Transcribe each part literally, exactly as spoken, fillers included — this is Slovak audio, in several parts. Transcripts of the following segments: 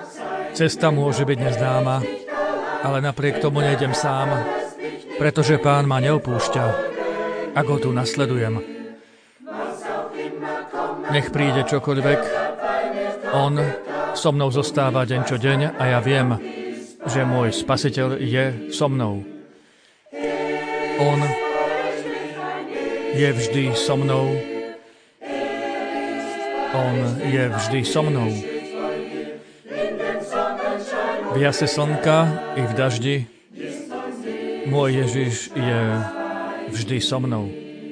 Cesta môže byť neznáma, ale napriek tomu nejdem sám, pretože Pán ma neopúšťa, ak ho tu nasledujem. Nech príde čokoľvek, on so mnou zostáva deň čo deň a ja viem, že môj Spasiteľ je so mnou. On je vždy so mnou. On je vždy so mnou. V jase slnka i v daždi môj Ježiš je vždy so mnou.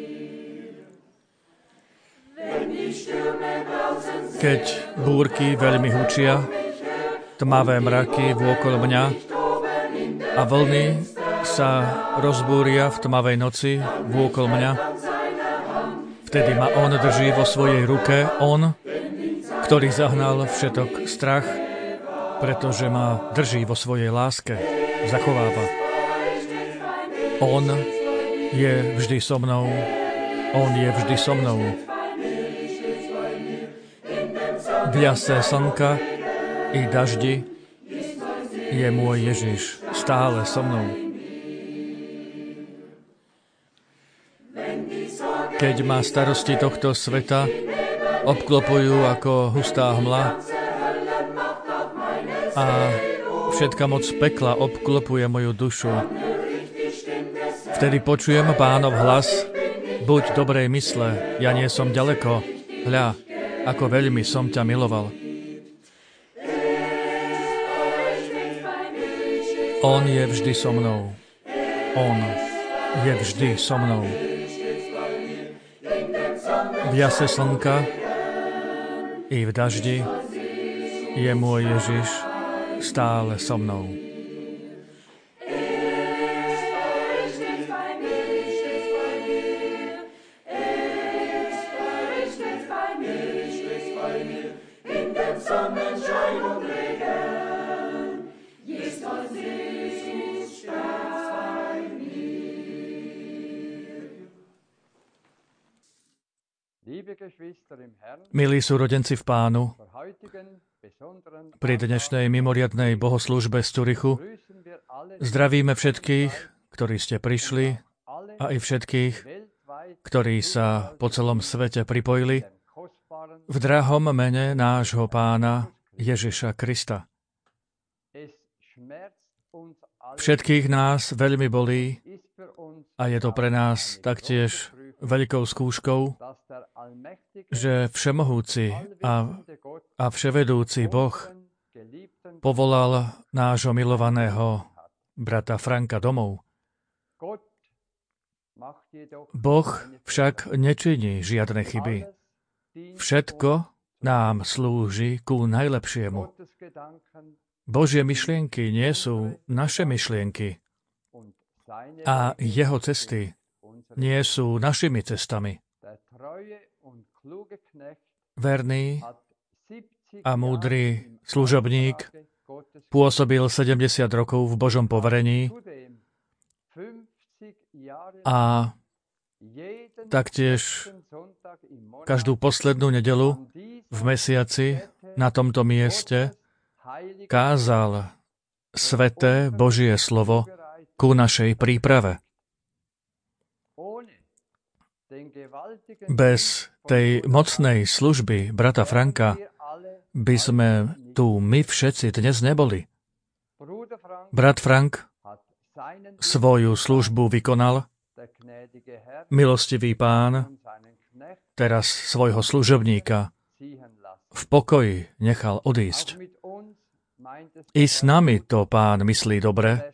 Keď búrky veľmi hučia, tmavé mraky vôkol mňa a vlny sa rozbúria v tmavej noci vôkol mňa, vtedy ma on drží vo svojej ruke, on, ktorý zahnal všetok strach, pretože ma drží vo svojej láske, zachováva. On je vždy so mnou, on je vždy so mnou. V jase slnka i daždi je môj Ježiš stále so mnou. Keď ma starosti tohto sveta obklopujú ako hustá hmla a všetka moc pekla obklopuje moju dušu, vtedy počujem Pánov hlas: buď dobrej mysle, ja nie som ďaleko, hľa, ako veľmi som ťa miloval. On je vždy so mnou. On je vždy so mnou. V jase slnka i v daždi je môj Ježiš stále so mnou. Milí súrodenci v Pánu, pri dnešnej mimoriadnej bohoslúžbe z Zürichu zdravíme všetkých, ktorí ste prišli, a i všetkých, ktorí sa po celom svete pripojili v drahom mene nášho Pána Ježiša Krista. Všetkých nás veľmi bolí a je to pre nás taktiež veľkou skúškou, že všemohúci a, a vševedúci Boh povolal nášho milovaného brata Franka domov. Boh však nečiní žiadne chyby. Všetko nám slúži ku najlepšiemu. Božie myšlienky nie sú naše myšlienky a jeho cesty nie sú našimi cestami. Verný a múdry služobník pôsobil sedemdesiat rokov v Božom poverení a taktiež každú poslednú nedeľu v mesiaci na tomto mieste kázal sveté Božie slovo ku našej príprave. Bez tej mocnej služby brata Franka by sme tu my všetci dnes neboli. Brat Frank svoju službu vykonal, milostivý Pán teraz svojho služobníka v pokoji nechal odísť. I s nami to Pán myslí dobre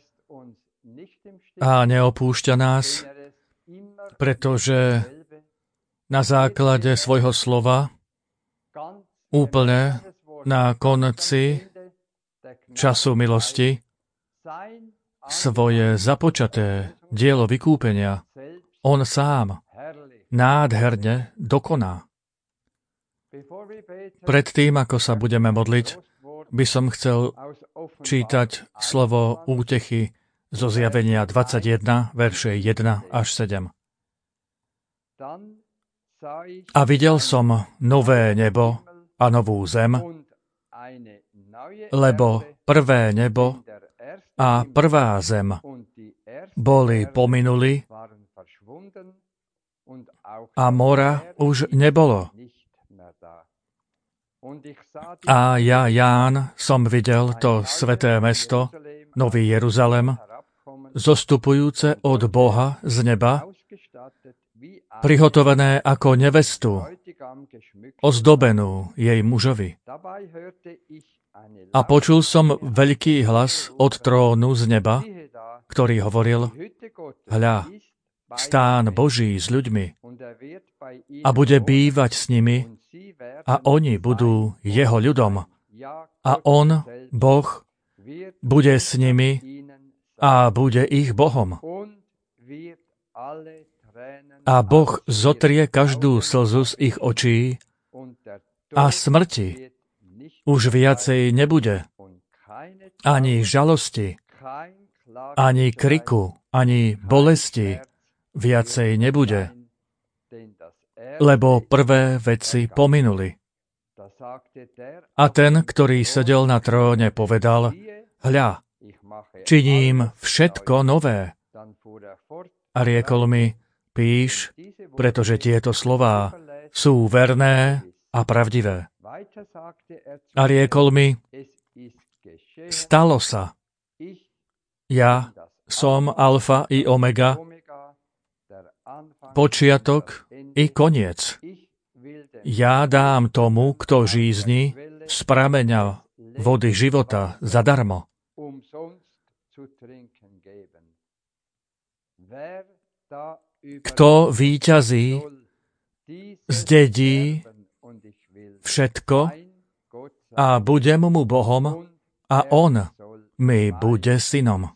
a neopúšťa nás, pretože na základe svojho slova úplne na konci času milosti svoje započaté dielo vykúpenia on sám nádherne dokoná. Predtým, ako sa budeme modliť, by som chcel čítať slovo útechy zo Zjavenia dvadsaťjeden, verše jeden až sedem. A videl som nové nebo a novú zem, lebo prvé nebo a prvá zem boli pominuli a mora už nebolo. A ja, Ján, som videl to sväté mesto, Nový Jeruzalem, zostupujúce od Boha z neba, prihotovené ako nevestu, ozdobenú jej mužovi. A počul som veľký hlas od trónu z neba, ktorý hovoril: Hľa, stán Boží s ľuďmi a bude bývať s nimi a oni budú jeho ľudom a on, Boh, bude s nimi a bude ich Bohom. A Boh zotrie každú slzu z ich očí a smrti už viacej nebude, ani žalosti, ani kriku, ani bolesti viacej nebude, lebo prvé veci pominuli. A ten, ktorý sedel na tróne, povedal: Hľa, činím všetko nové. A riekol mi: Píš, pretože tieto slová sú verné a pravdivé. A riekol mi: Stalo sa. Ja som Alfa i Omega, počiatok i koniec. Ja dám tomu, kto žízni, z prameňa vody života zadarmo. Kto víťazí, zdedí všetko a budem mu Bohom a on mi bude synom.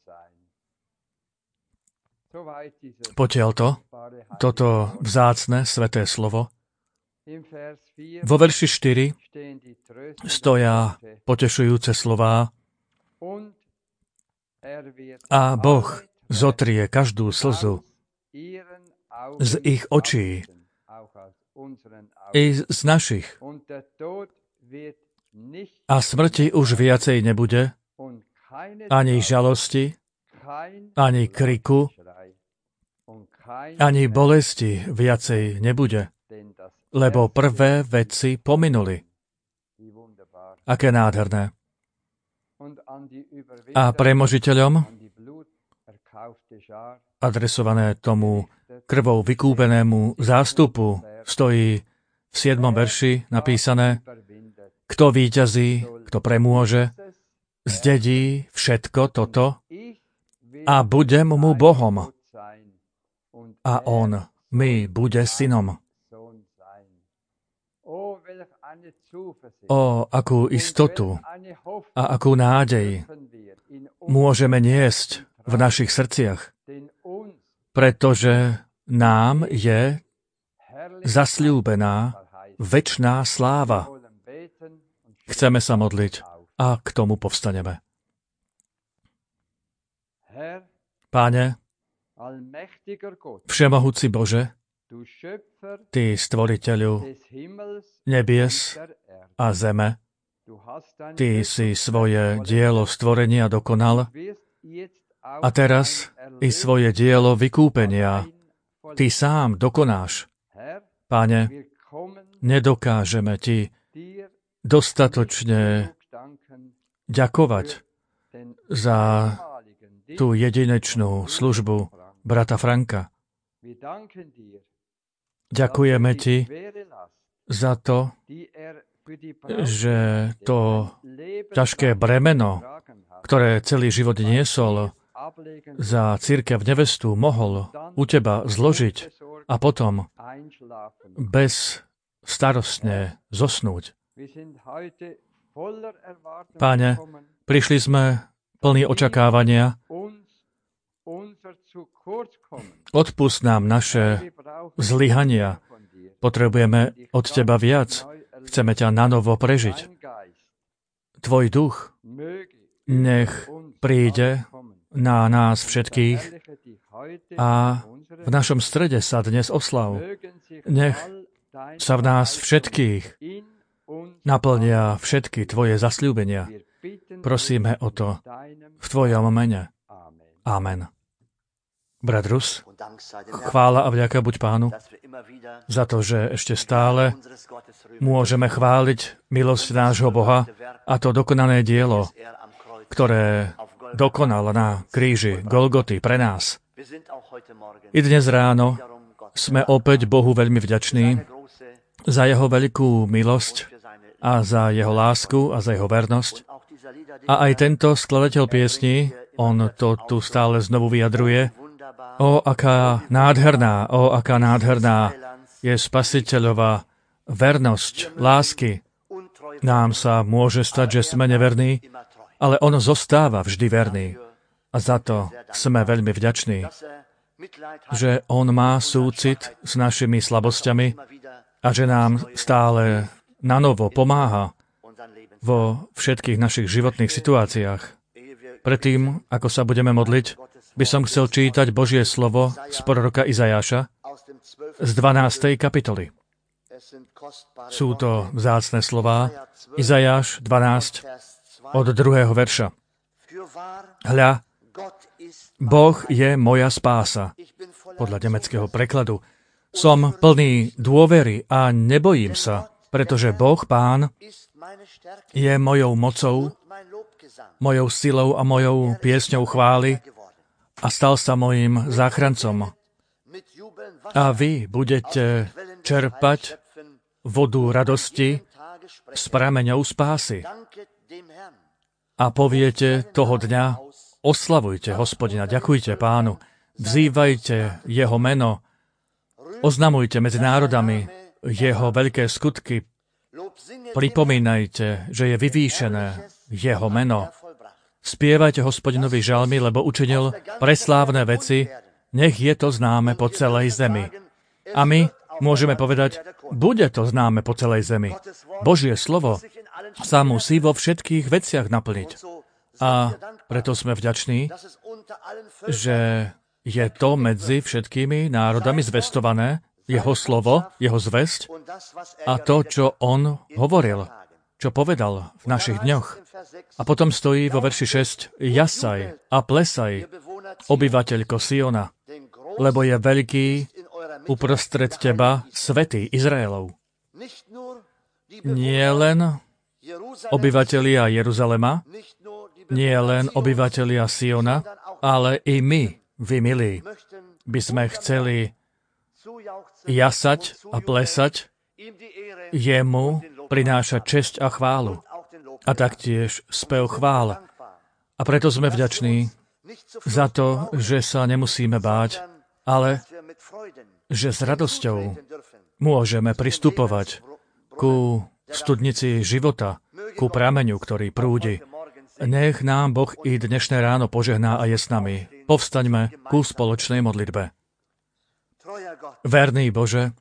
Potiaľ to, toto vzácne sväté slovo, vo verši štyri stoja potešujúce slová: A Boh zotrie každú slzu z ich očí i z našich. A smrti už viacej nebude, ani žalosti, ani kriku, ani bolesti viacej nebude, lebo prvé veci pominuli. Aké nádherné. A premožiteľom, adresované tomu krvou vykúpenému zástupu, stojí v siedmom verši napísané: Kto víťazí, kto premôže, zdedí všetko toto a budem mu Bohom a on mi bude synom. O, akú istotu a akú nádej môžeme niesť v našich srdciach, pretože nám je zasľúbená večná sláva. Chceme sa modliť a k tomu povstaneme. Páne, všemohúci Bože, Ty stvoriteľu nebies a zeme, Ty si svoje dielo stvorenia dokonal a teraz i svoje dielo vykúpenia Ty sám dokonáš. Páne, nedokážeme Ti dostatočne ďakovať za tú jedinečnú službu brata Franka. Ďakujeme Ti za to, že to ťažké bremeno, ktoré celý život niesol, za cirkev nevestu mohol u Teba zložiť a potom bez starostne zosnúť. Páne, prišli sme plní očakávania. Odpusť nám naše zlyhania. Potrebujeme od Teba viac. Chceme ťa nanovo prežiť. Tvoj duch nech príde na nás všetkých a v našom strede sa dnes oslav. Nech sa v nás všetkých naplnia všetky Tvoje zasľúbenia. Prosíme o to v Tvojom mene. Amen. Brat Rus, chvála a vďaka buď Pánu za to, že ešte stále môžeme chváliť milosť nášho Boha a to dokonané dielo, ktoré dokonal na kríži Golgoty pre nás. I dnes ráno sme opäť Bohu veľmi vďační za jeho veľkú milosť a za jeho lásku a za jeho vernosť. A aj tento skladateľ piesní, on to tu stále znovu vyjadruje, o, aká nádherná, o, aká nádherná je Spasiteľová vernosť, lásky. Nám sa môže stať, že sme neverní, ale on zostáva vždy verný. A za to sme veľmi vďační, že on má súcit s našimi slabosťami a že nám stále nanovo pomáha vo všetkých našich životných situáciách. Predtým, ako sa budeme modliť, by som chcel čítať Božie slovo z proroka Izajáša z dvanástej kapitoly. Sú to vzácne slová. Izajáš dvanásť od druhého verša. Hľa, Boh je moja spása. Podľa nemeckého prekladu. Som plný dôvery a nebojím sa, pretože Boh Pán je mojou mocou, mojou silou a mojou piesňou chvály a stal sa mojím záchrancom. A vy budete čerpať vodu radosti s prameňou spásy. A poviete toho dňa, oslavujte Hospodina, ďakujte Pánu, vzývajte jeho meno, oznamujte medzi národami jeho veľké skutky, pripomínajte, že je vyvýšené jeho meno. Spievajte Hospodinovi žalmy, lebo učinil preslávne veci, nech je to známe po celej zemi. A my môžeme povedať, bude to známe po celej zemi. Božie slovo sa musí vo všetkých veciach naplniť. A preto sme vďační, že je to medzi všetkými národami zvestované, jeho slovo, jeho zvesť a to, čo on hovoril, čo povedal v našich dňoch. A potom stojí vo verši šesť, jasaj a plesaj, obyvateľko Siona, lebo je veľký uprostred teba svätý Izraelov. Nie len obyvatelia Jeruzalema, nie len obyvatelia Siona, ale i my, vy milí, by sme chceli jasať a plesať, jemu prinášať česť a chválu a taktiež spev chvál. A preto sme vďační za to, že sa nemusíme báť, ale že s radosťou môžeme pristupovať ku studnici života, ku prameňu, ktorý prúdi. Nech nám Boh i dnešné ráno požehná a je s nami. Povstaňme ku spoločnej modlitbe. Verný Bože,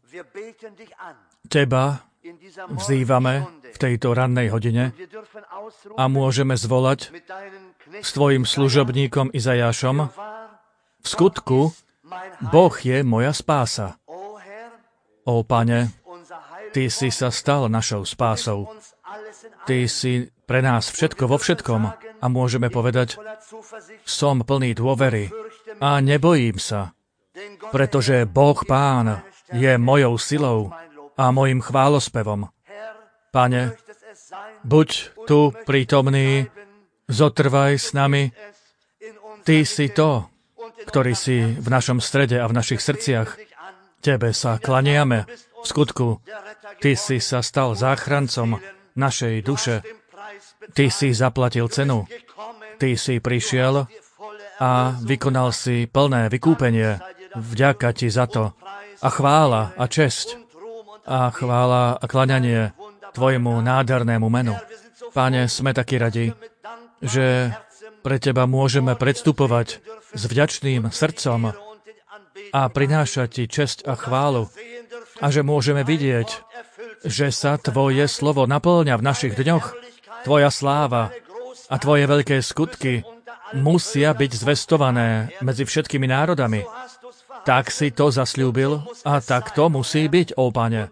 Teba vzývame v tejto rannej hodine a môžeme zvolať s Tvojim služobníkom Izajášom, v skutku, Boh je moja spása. Ó, Pane, Ty si sa stal našou spásou. Ty si pre nás všetko vo všetkom a môžeme povedať, som plný dôvery a nebojím sa, pretože Boh Pán je mojou silou a mojim chválospevom. Pane, buď tu prítomný, zotrvaj s nami. Ty si to, ktorý si v našom strede a v našich srdciach. Tebe sa klaniame. V skutku, Ty si sa stal záchrancom našej duše. Ty si zaplatil cenu. Ty si prišiel a vykonal si plné vykúpenie. Vďaka Ti za to. A chvála a česť a chvála a klaňanie Tvojmu nádhernému menu. Páne, sme takí radi, že pre Teba môžeme predstupovať s vďačným srdcom a prinášať Ti česť a chválu a že môžeme vidieť, že sa Tvoje slovo naplňa v našich dňoch. Tvoja sláva a Tvoje veľké skutky musia byť zvestované medzi všetkými národami. Tak si to zasľúbil a tak to musí byť, ó Pane.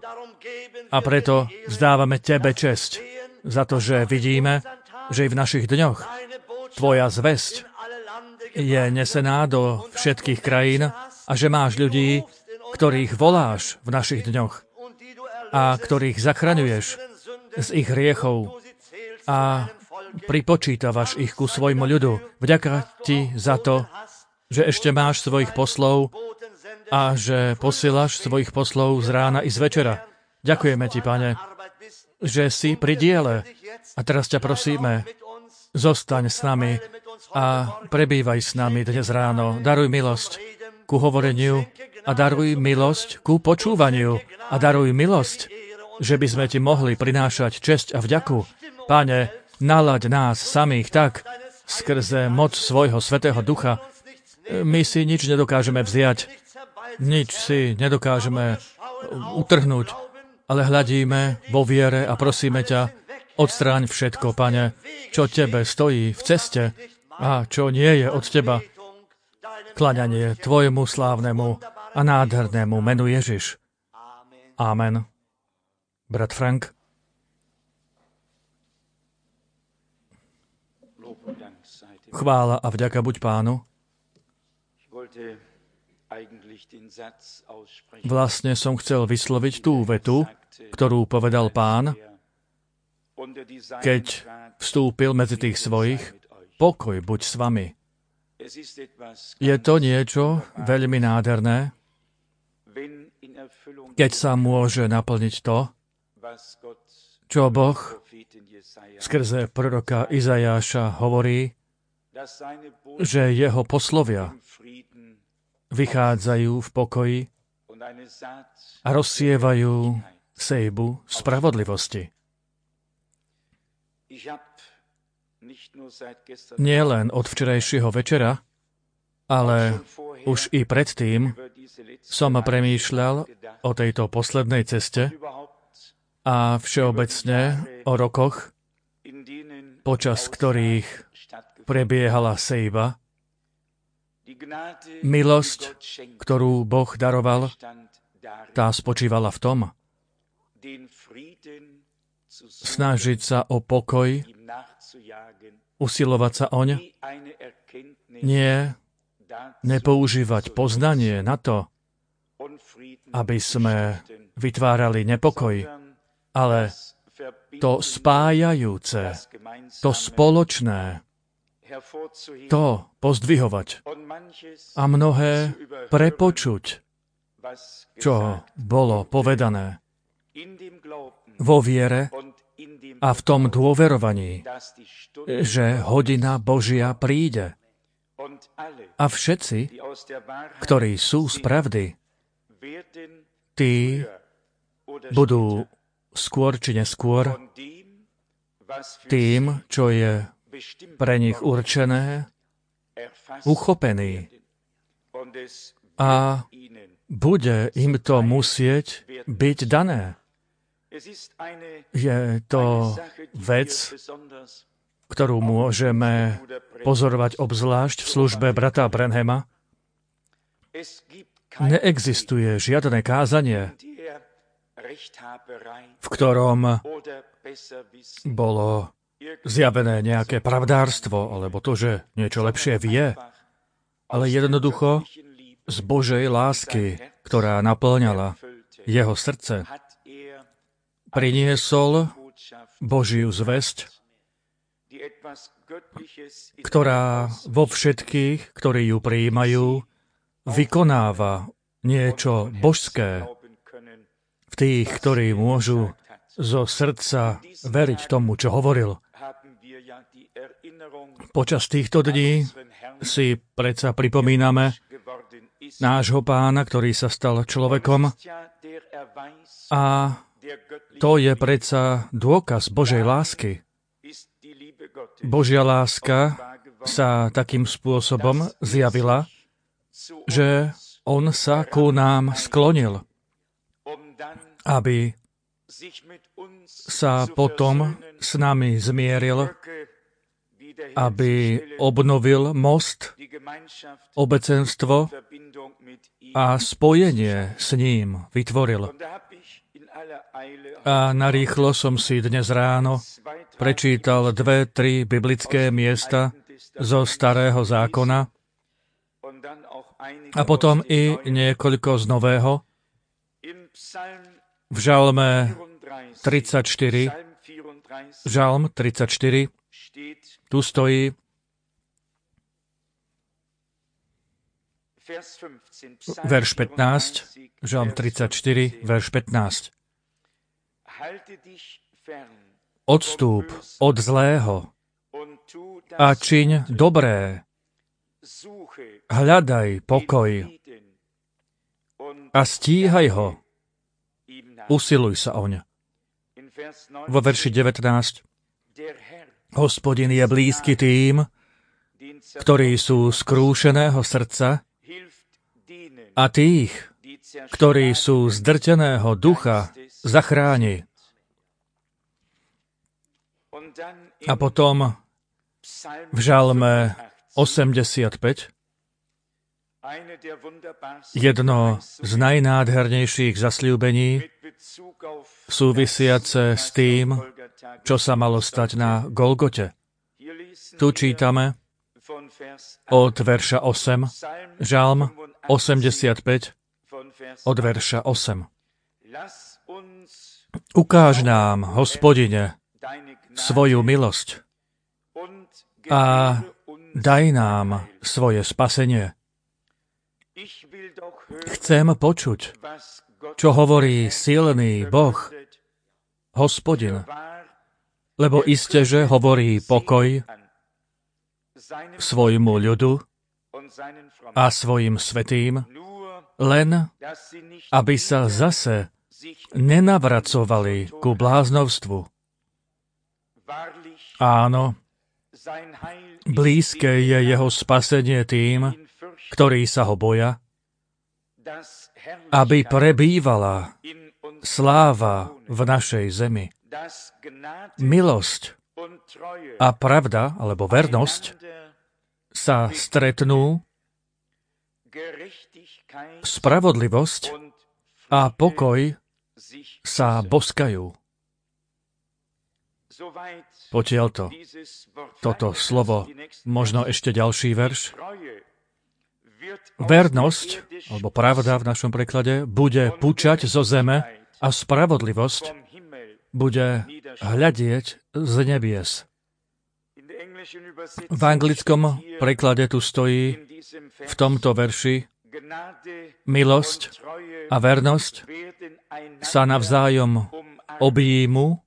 A preto vzdávame Tebe česť za to, že vidíme, že i v našich dňoch Tvoja zvesť je nesená do všetkých krajín a že máš ľudí, ktorých voláš v našich dňoch a ktorých zachraňuješ z ich hriechov a pripočítavaš ich ku svojmu ľudu. Vďaka Ti za to, že ešte máš svojich poslov a že posielaš svojich poslov z rána i z večera. Ďakujeme Ti, Pane, že si pri diele. A teraz ťa prosíme, zostaň s nami a prebývaj s nami dnes ráno. Daruj milosť ku hovoreniu a daruj milosť ku počúvaniu a daruj milosť, že by sme Ti mohli prinášať česť a vďaku. Pane, nalaď nás samých tak, skrze moc svojho Svätého Ducha. My si nič nedokážeme vziať, nič si nedokážeme utrhnúť, ale hľadíme vo viere a prosíme ťa, odstráň všetko, Pane, čo Tebe stojí v ceste a čo nie je od Teba. Klaňanie Tvojmu slávnemu a nádhernému menu Ježiš. Amen. Brat Frank. Chvála a vďaka buď Pánu. Vlastne som chcel vysloviť tú vetu, ktorú povedal Pán, keď vstúpil medzi tých svojich, pokoj buď s vami. Je to niečo veľmi nádherné, keď sa môže naplniť to, čo Boh skrze proroka Izajáša hovorí, že jeho poslovia vychádzajú v pokoji a rozsievajú sejbu spravodlivosti. Nie len od včerajšieho večera, ale už i predtým som premýšľal o tejto poslednej ceste a všeobecne o rokoch, počas ktorých prebiehala sejba. Milosť, ktorú Boh daroval, tá spočívala v tom, snažiť sa o pokoj, usilovať sa oň, nie nepoužívať poznanie na to, aby sme vytvárali nepokoj, ale to spájajúce, to spoločné, to pozdvihovať a mnohé prepočuť, čo bolo povedané vo viere a v tom dôverovaní, že hodina Božia príde. A všetci, ktorí sú z pravdy, tí budú skôr či neskôr tým, čo je pre nich určené, uchopení. A bude im to musieť byť dané. Je to vec, ktorú môžeme pozorovať obzvlášť v službe brata Branhama. Neexistuje žiadne kázanie, v ktorom bolo zjavené nejaké pravdárstvo, alebo to, že niečo lepšie vie, ale jednoducho z Božej lásky, ktorá naplňala jeho srdce, priniesol Božiu zvesť, ktorá vo všetkých, ktorí ju prijímajú, vykonáva niečo božské v tých, ktorí môžu zo srdca veriť tomu, čo hovoril. Počas týchto dní si predsa pripomíname nášho Pána, ktorý sa stal človekom, a to je predsa dôkaz Božej lásky. Božia láska sa takým spôsobom zjavila, že on sa ku nám sklonil, aby sa potom s nami zmieril, aby obnovil most, obecenstvo a spojenie s ním vytvoril. A narýchlo som si dnes ráno prečítal dve, tri biblické miesta zo Starého zákona a potom i niekoľko z Nového. V Žalme tridsaťštyri, Žalm tridsaťštyri, tu stojí verš pätnásť, Žalm tridsaťštyri, verš pätnásť. Odstúp od zlého a čiň dobré, hľadaj pokoj a stíhaj ho, usiluj sa oň. Vo verši devätnásť. Hospodin je blízky tým, ktorí sú skrúšeného srdca, a tých, ktorí sú zdrteného ducha, zachráni. A potom v Žalme osemdesiatpäť, jedno z najnádhernejších zasľúbení súvisiace s tým, čo sa malo stať na Golgote. Tu čítame od verša osem, Žalm osemdesiatpäť, od verša osem. Ukáž nám, Hospodine, svoju milosť a daj nám svoje spasenie. Chcem počuť, čo hovorí silný Boh, Hospodin, lebo iste, že hovorí pokoj svojmu ľudu a svojim svätým, len aby sa zase nenavracovali ku bláznovstvu. Áno, blízke je jeho spasenie tým, ktorí sa ho boja, aby prebývala sláva v našej zemi. Milosť a pravda, alebo vernosť, sa stretnú, spravodlivosť a pokoj sa boskajú. Potiaľto toto slovo, možno ešte ďalší verš. Vernosť, alebo pravda v našom preklade, bude pučať zo zeme a spravodlivosť bude hľadieť z nebies. V anglickom preklade tu stojí v tomto verši: milosť a vernosť sa navzájom objímu.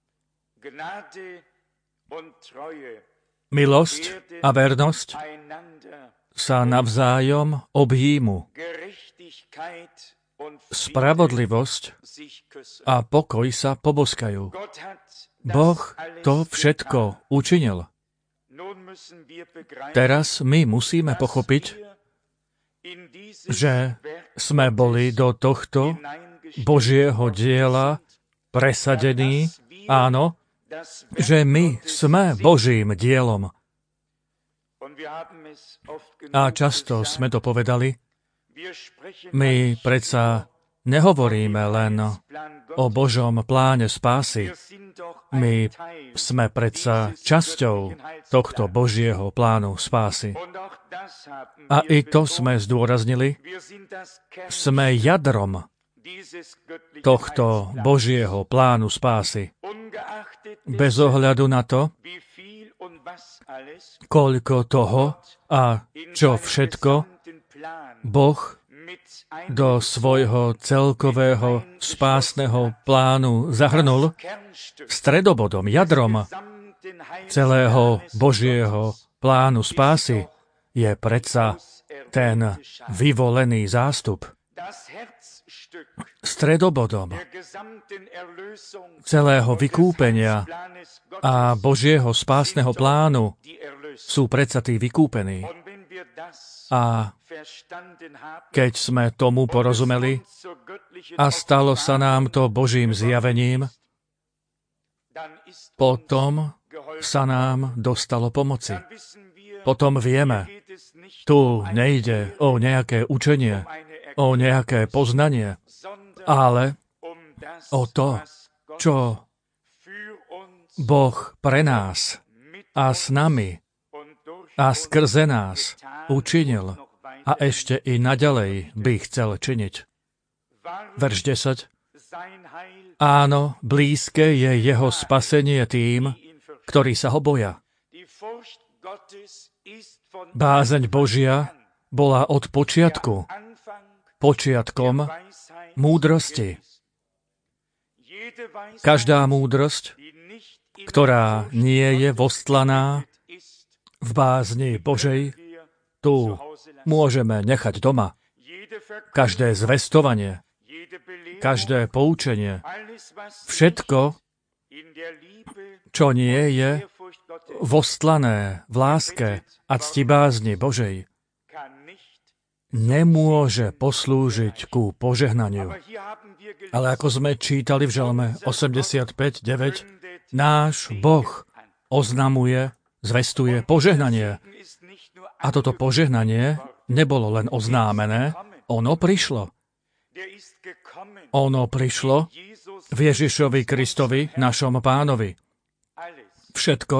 Milosť a vernosť sa navzájom objímu. Spravodlivosť a pokoj sa poboskajú. Boh to všetko učinil. Teraz my musíme pochopiť, že sme boli do tohto Božieho diela presadení, áno, že my sme Božím dielom. A často sme to povedali, my predsa nehovoríme len o Božom pláne spásy. My sme predsa časťou tohto Božieho plánu spásy. A i to sme zdôraznili. Sme jadrom tohto Božieho plánu spásy. Bez ohľadu na to, koľko toho a čo všetko Boh do svojho celkového spásneho plánu zahrnul, stredobodom, jadrom celého Božieho plánu spásy je predsa ten vyvolený zástup. Stredobodom celého vykúpenia a Božieho spásneho plánu sú predsa tí vykúpení. A keď sme tomu porozumeli a stalo sa nám to Božím zjavením, potom sa nám dostalo pomoci. Potom vieme, tu nejde o nejaké učenie, o nejaké poznanie, ale o to, čo Boh pre nás a s nami a skrze nás učinil a ešte i naďalej by chcel činiť. Verš desať. Áno, blízke je jeho spasenie tým, ktorí sa ho boja. Bázeň Božia bola od počiatku počiatkom múdrosti. Každá múdrosť, ktorá nie je vostlaná v bázni Božej, tu môžeme nechať doma. Každé zvestovanie, každé poučenie, všetko, čo nie je vostlané v láske a ctibázni Božej, nemôže poslúžiť ku požehnaniu. Ale ako sme čítali v Žalme osemdesiatpäť deväť, náš Boh oznamuje, zvestuje požehnanie. A toto požehnanie nebolo len oznámené, ono prišlo. Ono prišlo v Ježišovi Kristovi, našom Pánovi. Všetko,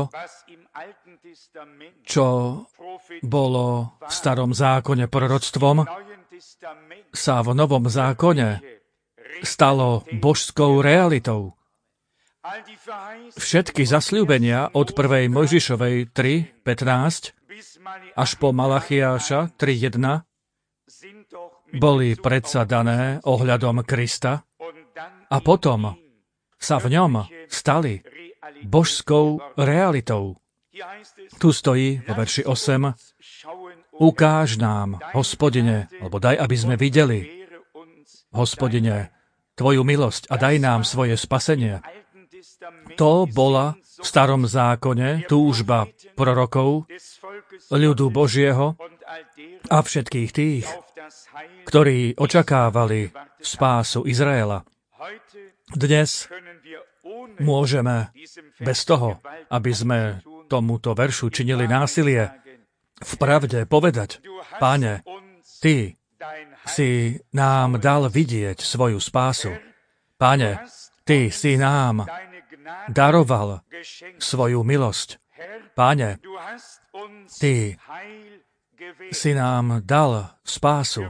čo bolo v starom zákone proroctvom, sa v novom zákone stalo božskou realitou. Všetky zasľúbenia od prvej Mojžišovej tri pätnásť až po Malachiáša tri jedna boli predsa dané ohľadom Krista a potom sa v ňom stali božskou realitou. Tu stojí vo verši osem: Ukáž nám, Hospodine, alebo daj, aby sme videli, Hospodine, Tvoju milosť a daj nám svoje spasenie. To bola v starom zákone túžba prorokov, ľudu Božieho a všetkých tých, ktorí očakávali spásu Izraela. Dnes môžeme bez toho, aby sme tomuto veršu činili násilie, v pravde povedať: Pane, Ty si nám dal vidieť svoju spásu. Pane, Ty si nám daroval svoju milosť. Pane, Ty si nám dal spásu.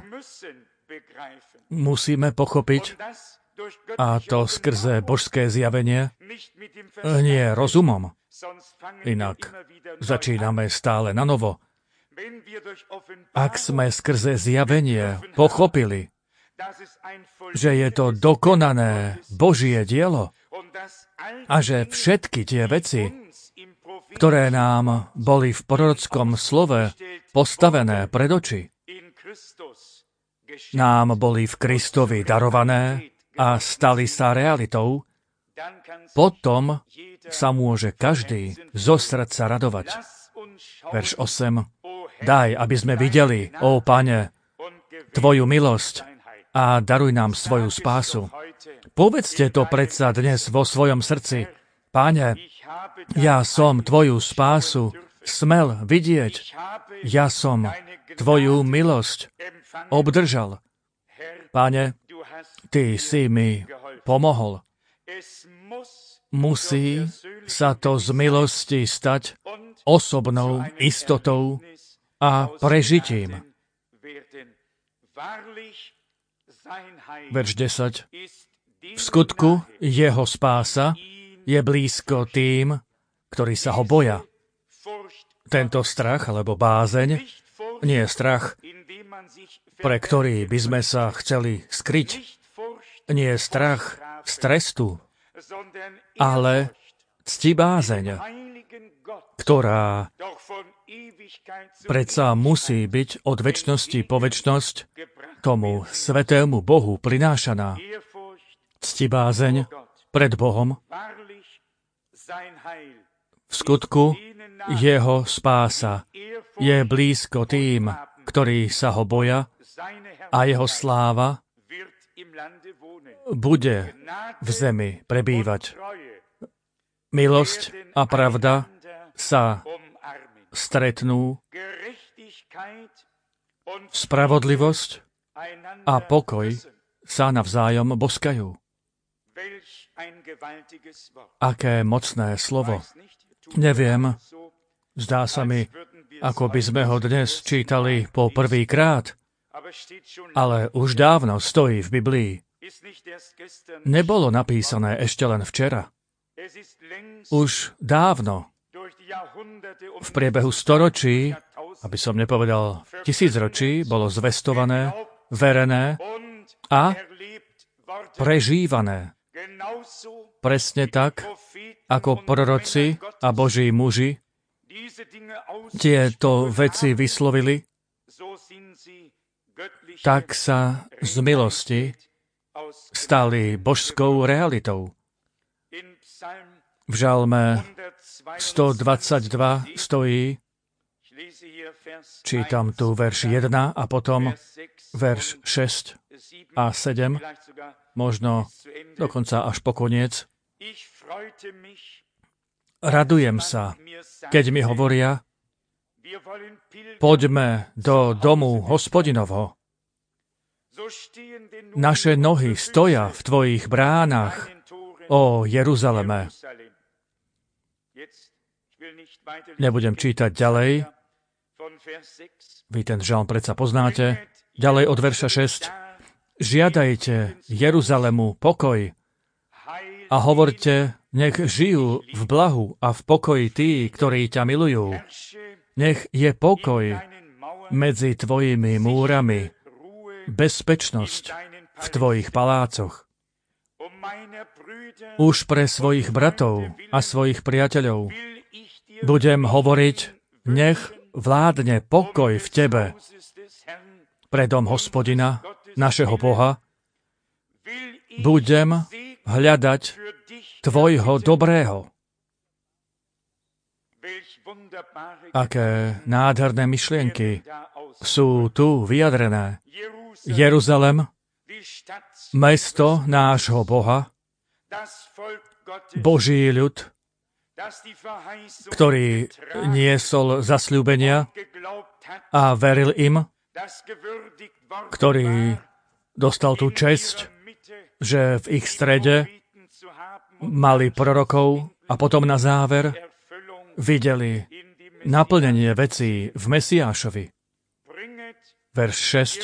Musíme pochopiť, a to skrze božské zjavenie, nie rozumom. Inak začíname stále na novo. Ak sme skrze zjavenie pochopili, že je to dokonané Božie dielo a že všetky tie veci, ktoré nám boli v prorockom slove postavené pred oči, nám boli v Kristovi darované a stali sa realitou, potom sa môže každý zo srdca radovať. Verš osem. Daj, aby sme videli, ó Pane, Tvoju milosť a daruj nám svoju spásu. Povedzte to predsa dnes vo svojom srdci. Pane, ja som Tvoju spásu smel vidieť. Ja som Tvoju milosť obdržal. Pane, Ty si mi pomohol. Musí sa to z milosti stať osobnou istotou a prežitím. Verš desať. V skutku jeho spása je blízko tým, ktorí sa ho boja. Tento strach alebo bázeň nie je strach, pre ktorý by sme sa chceli skryť. Nie je strach z trestu, ale ctibázeň, ktorá predsa musí byť od večnosti po večnosť tomu svetému Bohu prinášaná. Ctibázeň pred Bohom, v skutku jeho spása je blízko tým, ktorí sa ho boja, a jeho sláva bude v zemi prebývať. Milosť a pravda sa stretnú, spravodlivosť a pokoj sa navzájom boskajú. Aké mocné slovo. Neviem, zdá sa mi, ako by sme ho dnes čítali po prvý krát, ale už dávno stojí v Biblii. Nebolo napísané ešte len včera. Už dávno, v priebehu storočí, aby som nepovedal tisícročí, bolo zvestované, verené a prežívané. Presne tak, ako proroci a Boží muži tieto veci vyslovili, tak sa z milosti stali božskou realitou. V žalme stodvadsaťdva stojí, čítam tu verš jeden a potom verš šesť a sedem, možno dokonca až po koniec. Radujem sa, keď mi hovoria, poďme do domu Hospodinovho. Naše nohy stoja v tvojich bránach, ó Jeruzaleme. Nebudem čítať ďalej. Vy ten žalm predsa poznáte. Ďalej od verša šesť. Žiadajte Jeruzalemu pokoj a hovorte, nech žijú v blahu a v pokoji tí, ktorí ťa milujú. Nech je pokoj medzi tvojimi múrami, bezpečnosť v tvojich palácoch. Už pre svojich bratov a svojich priateľov budem hovoriť, nech vládne pokoj v tebe. Pre dom Hospodina, našeho Boha, budem hľadať tvojho dobrého. Aké nádherné myšlienky sú tu vyjadrené. Jeruzalem, mesto nášho Boha, Boží ľud, ktorý niesol zasľúbenia a veril im, ktorý dostal tú česť, že v ich strede mali prorokov a potom na záver videli naplnenie vecí v Mesiášovi. Verš šesť.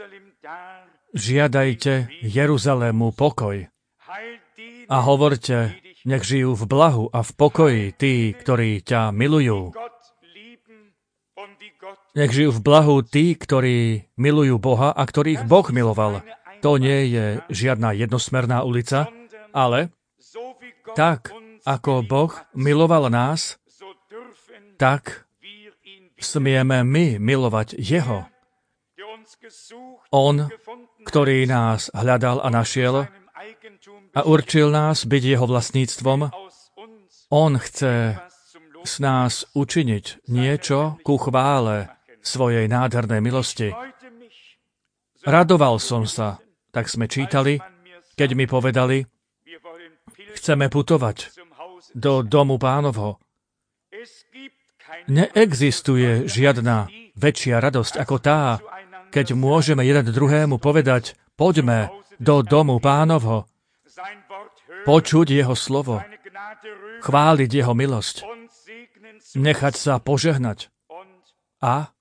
Žiadajte Jeruzalému pokoj a hovorte, nech žijú v blahu a v pokoji tí, ktorí ťa milujú. Nech žijú v blahu tí, ktorí milujú Boha a ktorých Boh miloval. To nie je žiadna jednosmerná ulica, ale tak, ako Boh miloval nás, tak smieme my milovať Jeho. On, ktorý nás hľadal a našiel a určil nás byť Jeho vlastníctvom, On chce z nás učiniť niečo ku chvále svojej nádhernej milosti. Radoval som sa, tak sme čítali, keď mi povedali, chceme putovať do domu Pánovho. Neexistuje žiadna väčšia radosť ako tá, keď môžeme jeden druhému povedať, poďme do domu Pánovho, počuť Jeho slovo, chváliť Jeho milosť, nechať sa požehnať a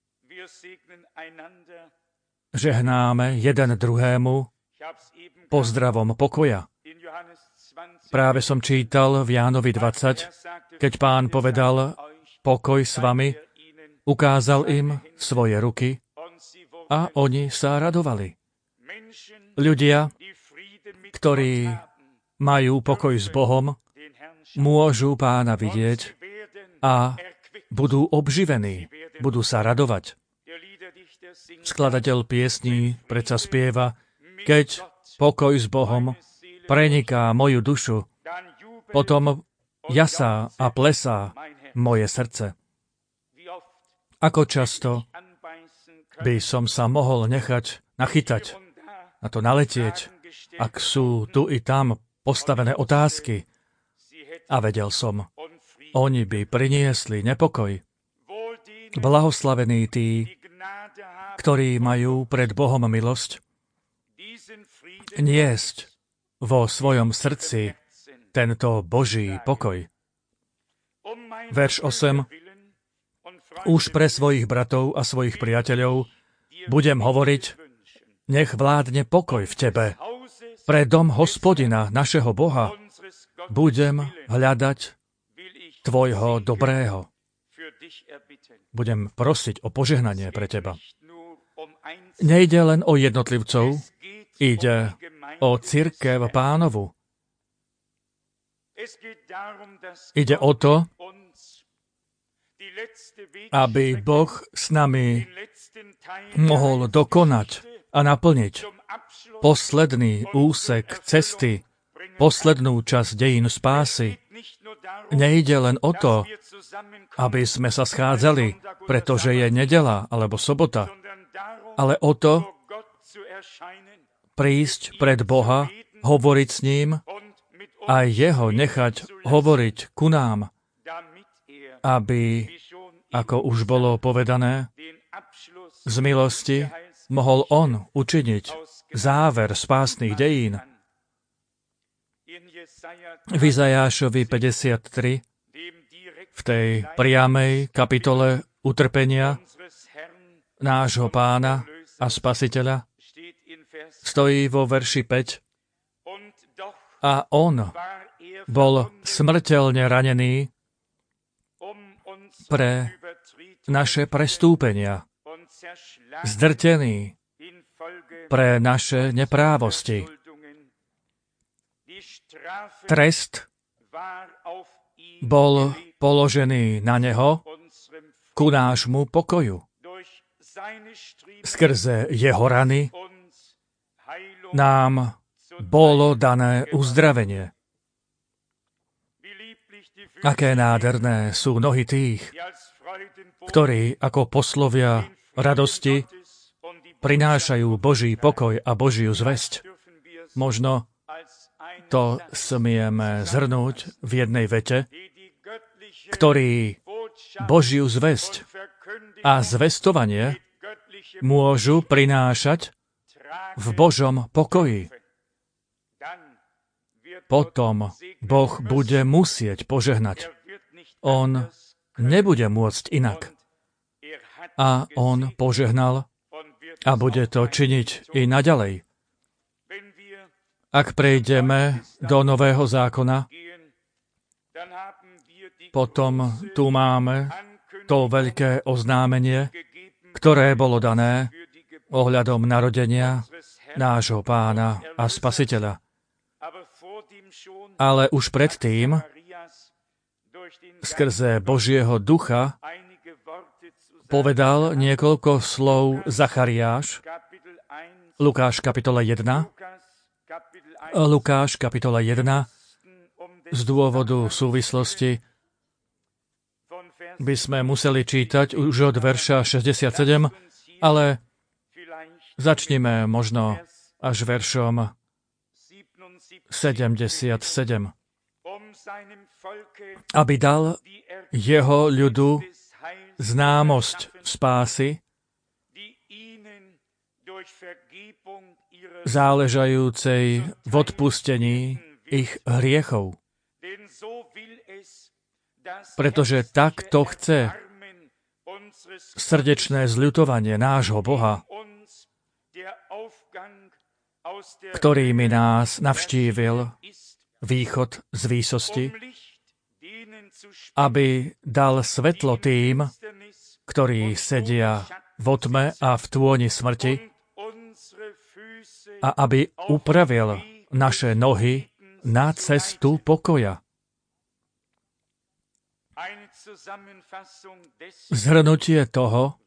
žehnáme jeden druhému pozdravom pokoja. Práve som čítal v Jánovi dvadsať, keď Pán povedal, pokoj s vami, ukázal im svoje ruky a oni sa radovali. Ľudia, ktorí majú pokoj s Bohom, môžu Pána vidieť a budú obživení, budú sa radovať. Skladateľ piesní predsa spieva, keď pokoj s Bohom preniká moju dušu, potom jasá a plesá moje srdce. Ako často by som sa mohol nechať nachytať, na to naletieť, ak sú tu i tam postavené otázky. A vedel som, oni by priniesli nepokoj. Blahoslavení tí, ktorí majú pred Bohom milosť, niesť vo svojom srdci tento Boží pokoj. Verš osem. Už pre svojich bratov a svojich priateľov budem hovoriť, nech vládne pokoj v tebe. Pre dom Hospodina, našeho Boha, budem hľadať tvojho dobrého. Budem prosiť o požehnanie pre teba. Nejde len o jednotlivcov, ide o cirkev Pánovu. Ide o to, aby Boh s nami mohol dokonať a naplniť posledný úsek cesty, poslednú časť dejín spásy. Nejde len o to, aby sme sa schádzali, pretože je nedeľa alebo sobota, ale o to, prísť pred Boha, hovoriť s ním a jeho nechať hovoriť ku nám, aby, ako už bolo povedané, z milosti mohol on učiniť záver spásnych dejín. V Izajášovi päťdesiattri, v tej priamej kapitole utrpenia nášho Pána a Spasiteľa, stojí vo verši päť. A on bol smrteľne ranený pre naše prestúpenia, zdrtený pre naše neprávosti. Trest bol položený na neho ku nášmu pokoju. Skrze jeho rany nám bolo dané uzdravenie. Aké nádherné sú nohy tých, ktorí ako poslovia radosti prinášajú Boží pokoj a Božiu zvesť. Možno to smieme zhrnúť v jednej vete, ktorí Božiu zvesť a zvestovanie môžu prinášať v Božom pokoji. Potom Boh bude musieť požehnať. On nebude môcť inak. A on požehnal a bude to činiť i naďalej. Ak prejdeme do Nového zákona, potom tu máme to veľké oznámenie, ktoré bolo dané ohľadom narodenia nášho Pána a Spasiteľa. Ale už predtým, skrze Božieho ducha, povedal niekoľko slov Zachariáš, Lukáš kapitola jedna, Lukáš kapitola jedna, z dôvodu súvislosti by sme museli čítať už od verša šesťdesiatsedem, ale začnime možno až veršom sedemdesiatsedem. Aby dal jeho ľudu známosť spásy, záležajúcej v odpustení ich hriechov. Pretože tak to chce srdečné zľutovanie nášho Boha, ktorý mi nás navštívil východ z výsosti, aby dal svetlo tým, ktorí sedia vo tme a v tôni smrti, a aby upravil naše nohy na cestu pokoja. Zhrnutie toho,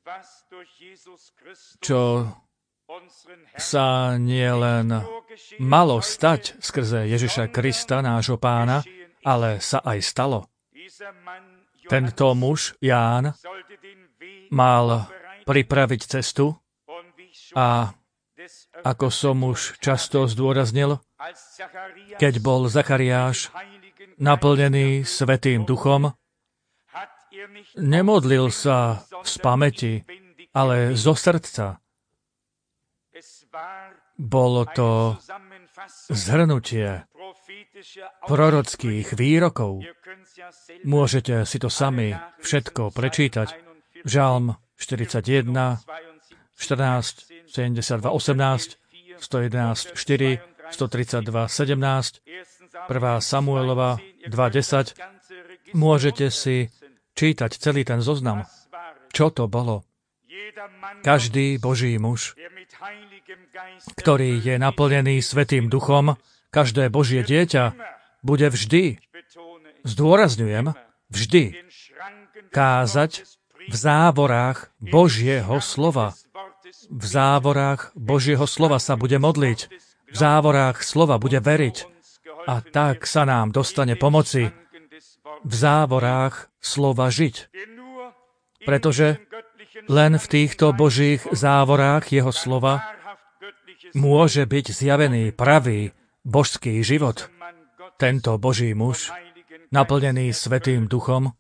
čo sa nielen malo stať skrze Ježiša Krista, nášho Pána, ale sa aj stalo. Tento muž, Ján, mal pripraviť cestu a, ako som už často zdôraznil, keď bol Zachariáš naplnený Svätým Duchom, nemodlil sa z pamäti, ale zo srdca. Bolo to zhrnutie prorockých výrokov. Môžete si to sami všetko prečítať. Žalm štyridsaťjeden, štrnásť, sedemdesiatdva, osemnásť, stojedenásť, štyri, stotridsaťdva, sedemnásť, prvá Samuelova dva desať. Môžete si čítať celý ten zoznam. Čo to bolo? Každý Boží muž, ktorý je naplnený Svätým Duchom, každé Božie dieťa bude vždy, zdôrazňujem, vždy kázať v závorách Božieho slova. V závorách Božieho slova sa bude modliť. V závorách slova bude veriť. A tak sa nám dostane pomoci v závorách slova žiť. Pretože len v týchto Božích závorách jeho slova môže byť zjavený pravý božský život. Tento Boží muž, naplnený Svätým Duchom,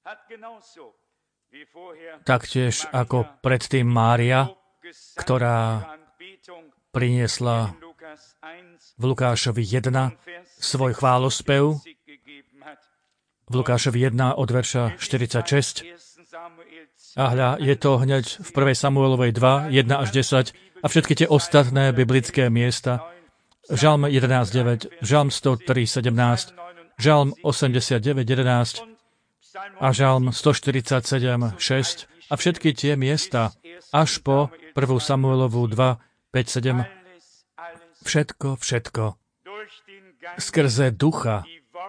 taktiež ako predtým Mária, ktorá priniesla v Lukášovi jeden svoj chválospev, v Lukášovi jeden od verša štyridsaťšesť. A hľa, je to hneď v prvej Samuelovej dva, jeden až desať a všetky tie ostatné biblické miesta. Žalm jedenásť deväť, Žalm sto tri sedemnásť, Žalm osemdesiatdeväť jedenásť a Žalm stoštyridsaťsedem šesť a všetky tie miesta až po prvú Samuelovú dva, päť, sedem. Všetko, všetko skrze ducha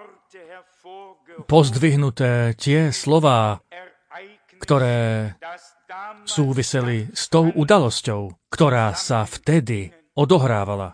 pozdvihnuté tie slová, ktoré súviseli s tou udalosťou, ktorá sa vtedy odohrávala.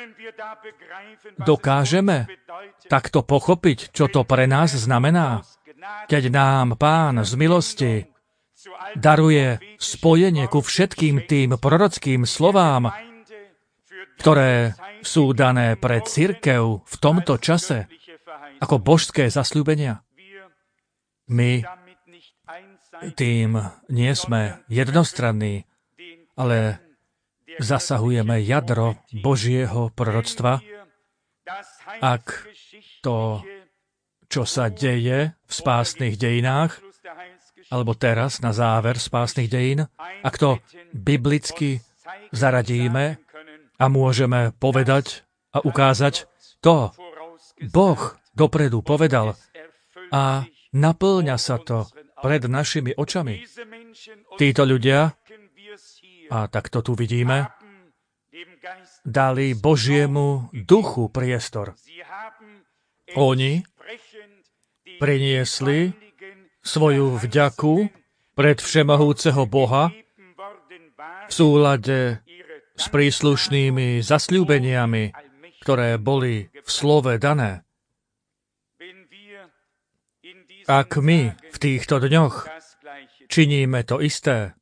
Dokážeme takto pochopiť, čo to pre nás znamená, keď nám Pán z milosti daruje spojenie ku všetkým tým prorockým slovám, ktoré sú dané pre cirkev v tomto čase ako božské zasľúbenia. My tým nie sme jednostranní, ale zasahujeme jadro Božieho proroctva, ak to, čo sa deje v spásnych dejinách, alebo teraz na záver spásnych dejín, ak to biblicky zaradíme a môžeme povedať a ukázať to, Boh dopredu povedal a naplňa sa to pred našimi očami. Títo ľudia, a tak to tu vidíme, dali Božiemu duchu priestor. Oni priniesli svoju vďaku pred všemohúceho Boha v súlade s príslušnými zasľúbeniami, ktoré boli v slove dané. Ak my v týchto dňoch činíme to isté,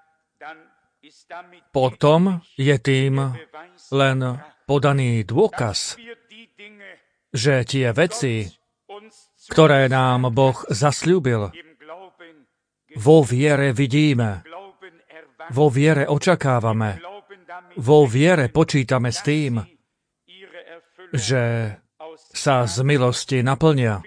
potom je tým len podaný dôkaz, že tie veci, ktoré nám Boh zasľúbil, vo viere vidíme, vo viere očakávame, vo viere počítame s tým, že sa z milosti naplnia.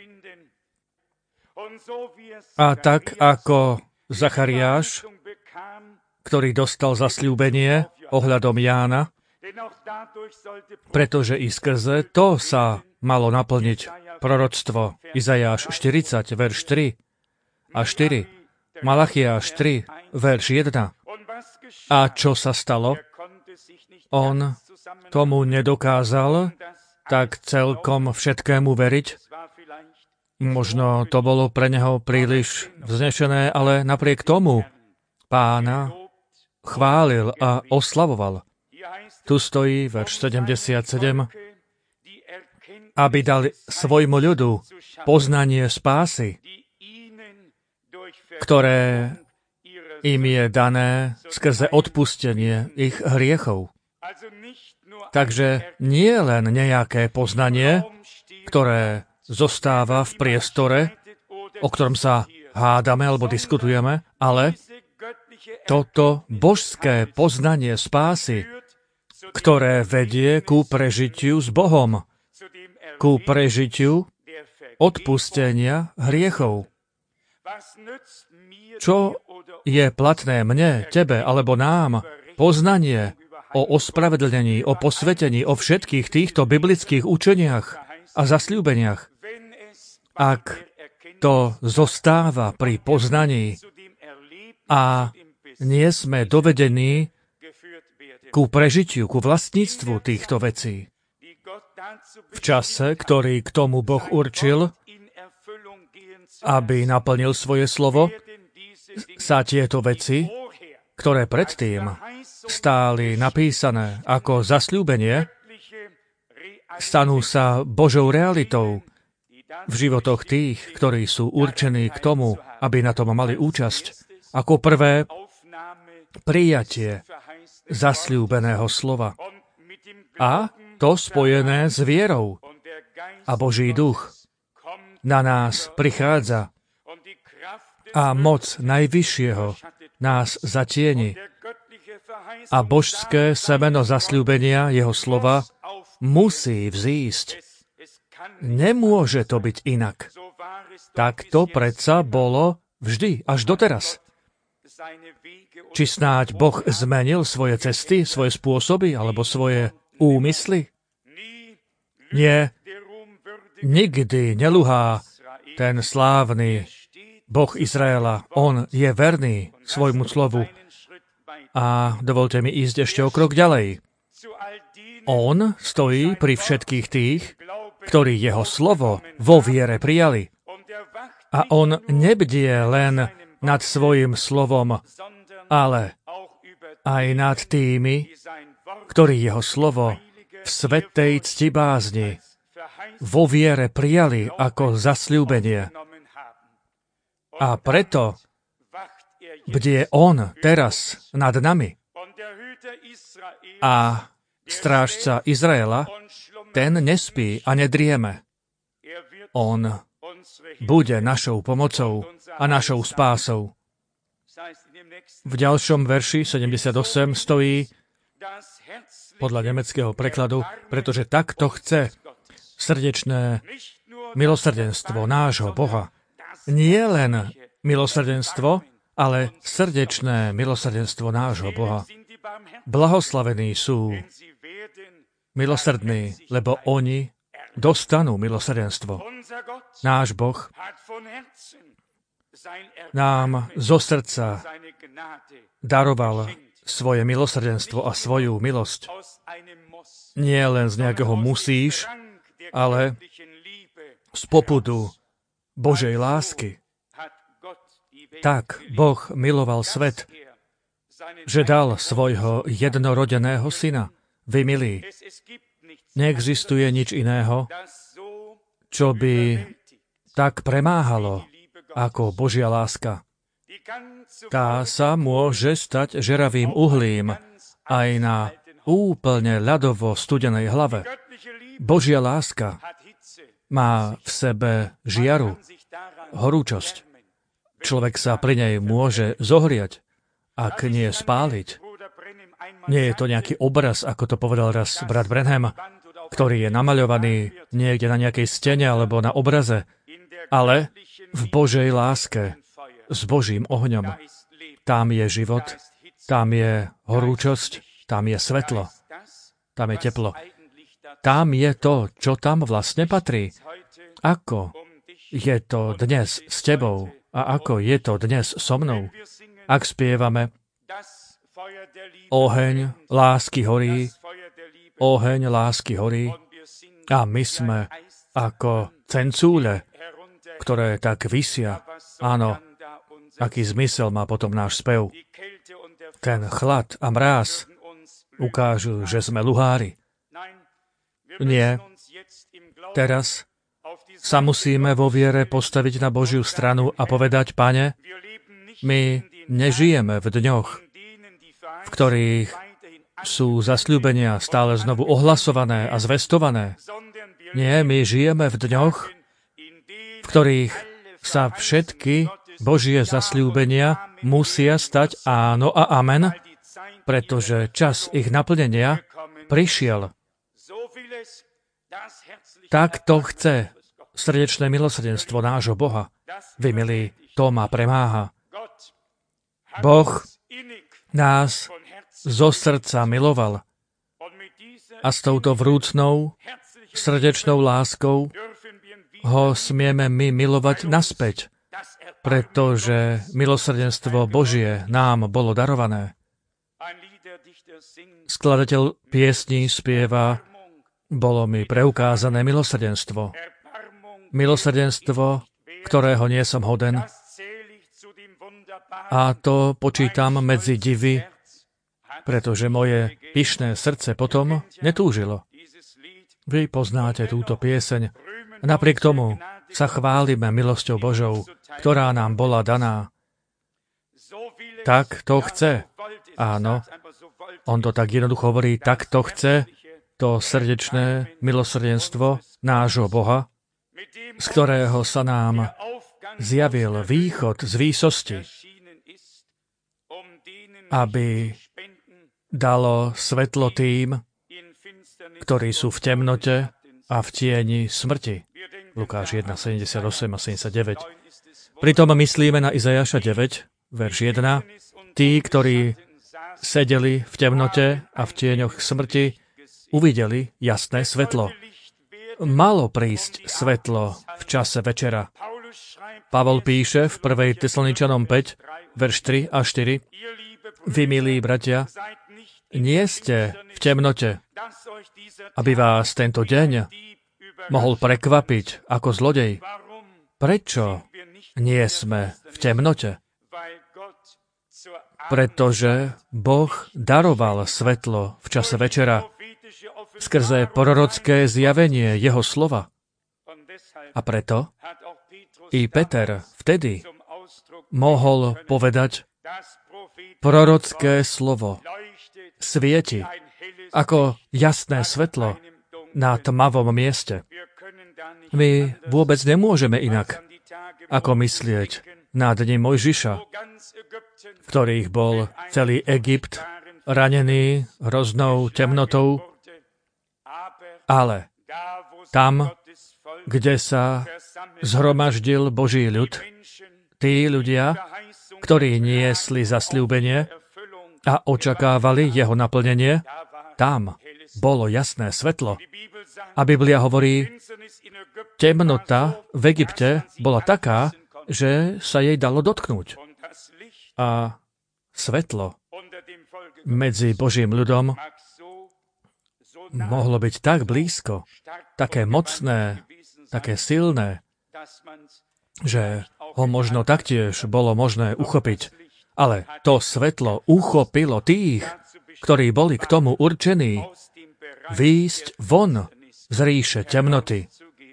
A tak ako Zachariáš, ktorý dostal zasľúbenie ohľadom Jána, pretože i skrze to sa malo naplniť proroctvo Izajáš štyridsať, verš tri a štyri, Malachiáš tri, verš jeden. A čo sa stalo? On tomu nedokázal tak celkom všetkému veriť. Možno to bolo pre neho príliš vznešené, ale napriek tomu Pána chválil a oslavoval. Tu stojí verš sedemdesiatsedem, aby dal svojmu ľudu poznanie spásy, ktoré im je dané skrze odpustenie ich hriechov. Takže nie len nejaké poznanie, ktoré zostáva v priestore, o ktorom sa hádame alebo diskutujeme, ale toto božské poznanie spásy ktoré vedie ku prežitiu s Bohom, ku prežitiu odpustenia hriechov. Čo je platné mne, tebe alebo nám, poznanie o ospravedlnení, o posvetení, o všetkých týchto biblických učeniach a zasľúbeniach, ak to zostáva pri poznaní a nie sme dovedení ku prežitiu, ku vlastníctvu týchto vecí. V čase, ktorý k tomu Boh určil, aby naplnil svoje slovo, sa tieto veci, ktoré predtým stáli napísané ako zasľúbenie, stanú sa Božou realitou v životoch tých, ktorí sú určení k tomu, aby na tom mali účasť. Ako prvé, prijatie zasľúbeného slova. A to spojené s vierou. A Boží duch na nás prichádza a moc Najvyššieho nás zatieni. A božské semeno zasľúbenia, jeho slova, musí vzísť. Nemôže to byť inak. Tak to predsa bolo vždy, až doteraz. Či snáď Boh zmenil svoje cesty, svoje spôsoby alebo svoje úmysly? Nie. Nikdy neluhá ten slávny Boh Izraela. On je verný svojmu slovu. A dovolte mi ísť ešte o krok ďalej. On stojí pri všetkých tých, ktorí jeho slovo vo viere prijali. A on nebdie len nad svojim slovom, ale aj nad tými, ktorí jeho slovo v svätej ctibázni vo viere prijali ako zasľúbenie. A preto bdie on teraz nad nami. A strážca Izraela, ten nespí a nedrieme. On bude našou pomocou a našou spásou. V ďalšom verši sedemdesiatosem stojí podľa nemeckého prekladu, pretože takto chce srdečné milosrdenstvo nášho Boha. Nie len milosrdenstvo, ale srdečné milosrdenstvo nášho Boha. Blahoslavení sú milosrdní, lebo oni dostanú milosrdenstvo. Náš Boh nám zo srdca daroval svoje milosrdenstvo a svoju milosť. Nie len z nejakého musíš, ale z popudu Božej lásky. Tak Boh miloval svet, že dal svojho jednorodeného syna. Vy, milí, neexistuje nič iného, čo by tak premáhalo ako Božia láska. Tá sa môže stať žeravým uhlím aj na úplne ľadovo studenej hlave. Božia láska má v sebe žiaru, horúčosť. Človek sa pri nej môže zohriať, ak nie spáliť. Nie je to nejaký obraz, ako to povedal raz brat Branham, ktorý je namaľovaný niekde na nejakej stene alebo na obraze, ale v Božej láske, s Božím ohňom. Tam je život, tam je horúčosť, tam je svetlo, tam je teplo. Tam je to, čo tam vlastne patrí. Ako je to dnes s tebou a ako je to dnes so mnou. Ak spievame oheň lásky horí, oheň lásky horí a my sme ako cencúle, ktoré tak visia. Áno, aký zmysel má potom náš spev. Ten chlad a mráz ukážu, že sme luhári. Nie. Teraz sa musíme vo viere postaviť na Božiu stranu a povedať, Pane, my nežijeme v dňoch, v ktorých sú zasľúbenia stále znovu ohlasované a zvestované. Nie, my žijeme v dňoch, v ktorých sa všetky Božie zasľúbenia musia stať áno a amen, pretože čas ich naplnenia prišiel. Tak to chce srdečné milosrdenstvo nášho Boha. Vy, milí, to ma premáha. Boh nás zo srdca miloval a s touto vrúcnou, srdečnou láskou ho smieme my milovať naspäť, pretože milosrdenstvo Božie nám bolo darované. Skladateľ piesní spieva: bolo mi preukázané milosrdenstvo. Milosrdenstvo, ktorého nie som hoden, a to počítam medzi divy, pretože moje pyšné srdce potom netúžilo. Vy poznáte túto pieseň. Napriek tomu sa chválime milosťou Božou, ktorá nám bola daná. Tak to chce. Áno, on to tak jednoducho hovorí, tak to chce, to srdečné milosrdenstvo nášho Boha, z ktorého sa nám zjavil východ z výsosti, aby dalo svetlo tým, ktorí sú v temnote a v tieni smrti. Lukáš jeden, sedemdesiatosem a sedemdesiatdeväť. Pritom myslíme na Izaiáša deväť, verš jeden. Tí, ktorí sedeli v temnote a v tieňoch smrti, uvideli jasné svetlo. Malo prísť svetlo v čase večera. Pavol píše v prvej Tesaloničanom päť, verš tri a štyri. Vy, milí bratia, nie ste v temnote, aby vás tento deň mohol prekvapiť ako zlodej. Prečo nie sme v temnote? Pretože Boh daroval svetlo v čase večera skrze prorocké zjavenie jeho slova. A preto i Peter vtedy mohol povedať: prorocké slovo svieti ako jasné svetlo na tmavom mieste. My vôbec nemôžeme inak, ako myslieť na dni Mojžiša, v ktorých bol celý Egypt ranený hroznou temnotou, ale tam, kde sa zhromaždil Boží ľud, tí ľudia, ktorí niesli zasľúbenie a očakávali jeho naplnenie, tam bolo jasné svetlo. A Biblia hovorí, temnota v Egypte bola taká, že sa jej dalo dotknúť. A svetlo medzi Božím ľudom mohlo byť tak blízko, také mocné, také silné, že ho možno taktiež bolo možné uchopiť. Ale to svetlo uchopilo tých, ktorí boli k tomu určení, výjsť von z ríše temnoty.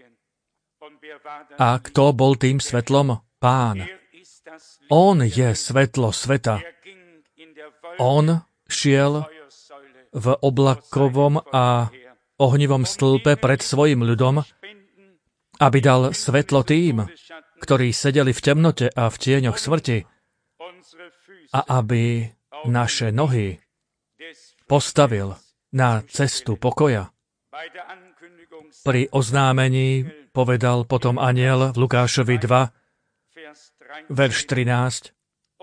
A kto bol tým svetlom? Pán. On je svetlo sveta. On šiel v oblakovom a ohnivom stĺpe pred svojim ľudom, aby dal svetlo tým, ktorí sedeli v temnote a v tieňoch smrti, a aby naše nohy postavil na cestu pokoja. Pri oznámení povedal potom anjel v Lukášovi dva, verš trinásť.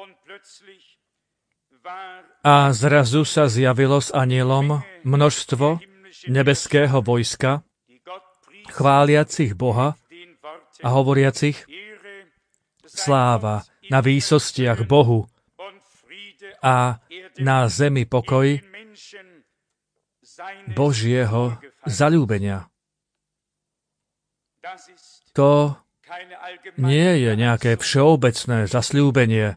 A zrazu sa zjavilo s anjelom množstvo nebeského vojska, chváliacich Boha a hovoriacich: sláva na výsostiach Bohu a na zemi pokoj Božieho zaľúbenia. To nie je nejaké všeobecné zasľúbenie,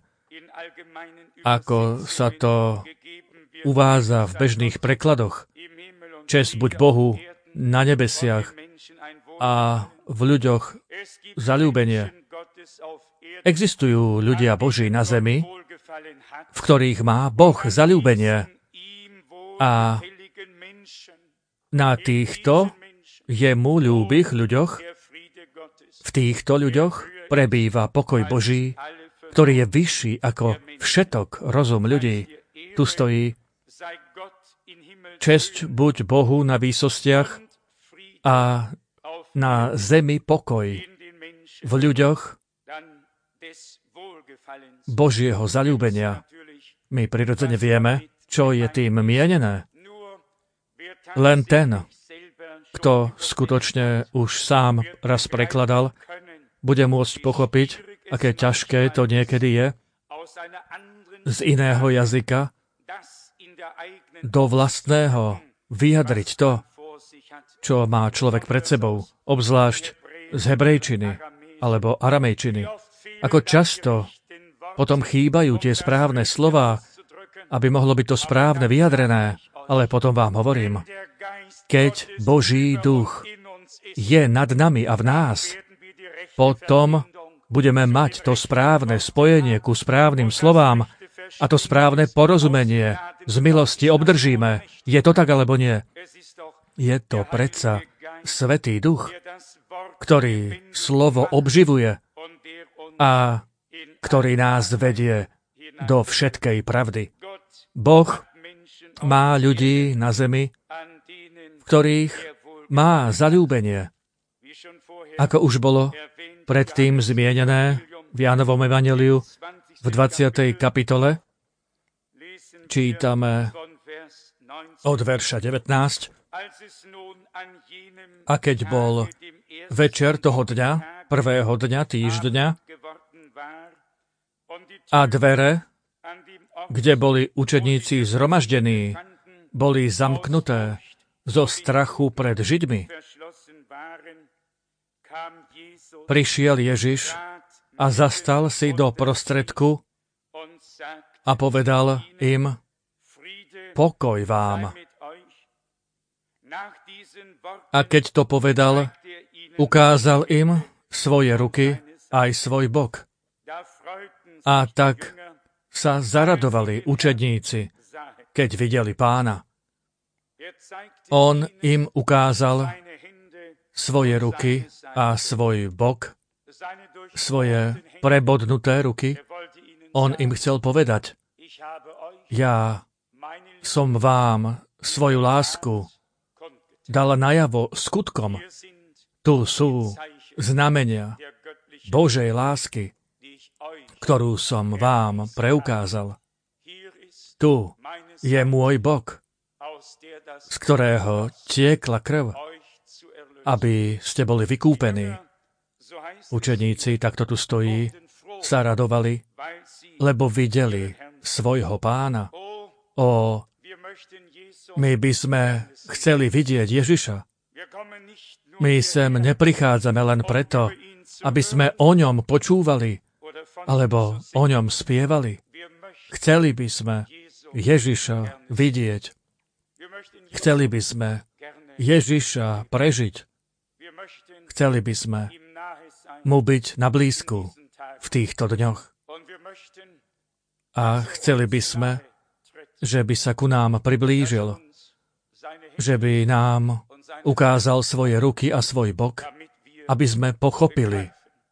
ako sa to uvádza v bežných prekladoch. Česť buď Bohu na nebesiach a v ľuďoch zaľúbenie. Existujú ľudia Boží na zemi, v ktorých má Boh zaľúbenie, a na týchto jemu ľúbych ľuďoch, v týchto ľuďoch prebýva pokoj Boží, ktorý je vyšší ako všetok rozum ľudí. Tu stojí: Česť buď Bohu na výsostiach a na zemi pokoj v ľuďoch Božieho zaľúbenia. My prirodzene vieme, čo je tým mienené. Len ten, kto skutočne už sám raz prekladal, bude môcť pochopiť, aké ťažké to niekedy je z iného jazyka do vlastného vyjadriť to, čo má človek pred sebou, obzvlášť z hebrejčiny alebo aramejčiny. Ako často potom chýbajú tie správne slová, aby mohlo byť to správne vyjadrené, ale potom vám hovorím, keď Boží duch je nad nami a v nás, potom budeme mať to správne spojenie ku správnym slovám a to správne porozumenie z milosti obdržíme. Je to tak, alebo nie? Je to predsa Svätý Duch, ktorý slovo obživuje a ktorý nás vedie do všetkej pravdy. Boh má ľudí na zemi, v ktorých má zaľúbenie. Ako už bolo predtým zmienené v Jánovom evanjeliu v dvadsiatej kapitole, čítame od verša devätnásť. A keď bol večer toho dňa, prvého dňa týždňa, a dvere, kde boli učeníci zhromaždení, boli zamknuté zo strachu pred Židmi, prišiel Ježiš a zastal si do prostredku a povedal im, pokoj vám. A keď to povedal, ukázal im svoje ruky aj svoj bok. A tak sa zaradovali učedníci, keď videli Pána. On im ukázal svoje ruky a svoj bok, svoje prebodnuté ruky. On im chcel povedať, ja som vám svoju lásku dal najavo skutkom. Tu sú znamenia Božej lásky, ktorú som vám preukázal. Tu je môj bok, z ktorého tiekla krv, aby ste boli vykúpení. Učeníci, takto tu stojí, sa radovali, lebo videli svojho Pána. Ó, my by sme chceli vidieť Ježiša. My sem neprichádzame len preto, aby sme o ňom počúvali, alebo o ňom spievali. Chceli by sme Ježiša vidieť. Chceli by sme Ježiša prežiť. Chceli by sme mu byť na blízku v týchto dňoch. A chceli by sme, že by sa ku nám priblížil, že by nám ukázal svoje ruky a svoj bok, aby sme pochopili.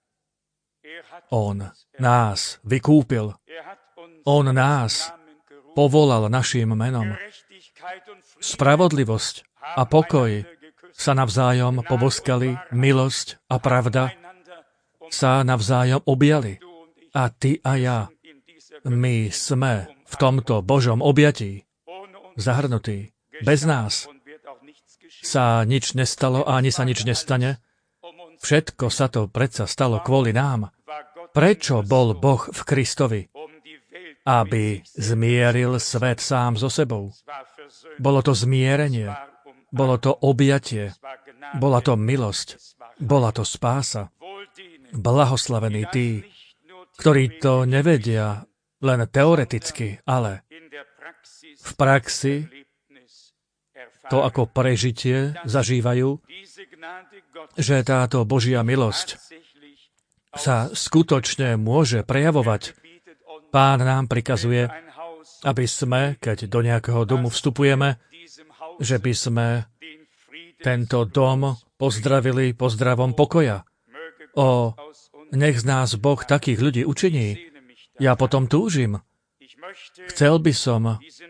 On nás vykúpil. On nás povolal naším menom. Spravodlivosť a pokoj sa navzájom poboskali, milosť a pravda sa navzájom objali. A ty a ja, my sme v tomto Božom objatí zahrnutí. Bez nás sa nič nestalo a ani sa nič nestane. Všetko sa to predsa stalo kvôli nám. Prečo bol Boh v Kristovi? Aby zmieril svet sám so sebou. Bolo to zmierenie, bolo to objatie, bola to milosť, bola to spása. Blahoslavení tí, ktorí to nevedia len teoreticky, ale v praxi to ako prežitie zažívajú, že táto Božia milosť sa skutočne môže prejavovať. Pán nám prikazuje, aby sme, keď do nejakého domu vstupujeme, že by sme tento dom pozdravili pozdravom pokoja. O, nech z nás Boh takých ľudí učiní. Ja potom túžim. Chcel by som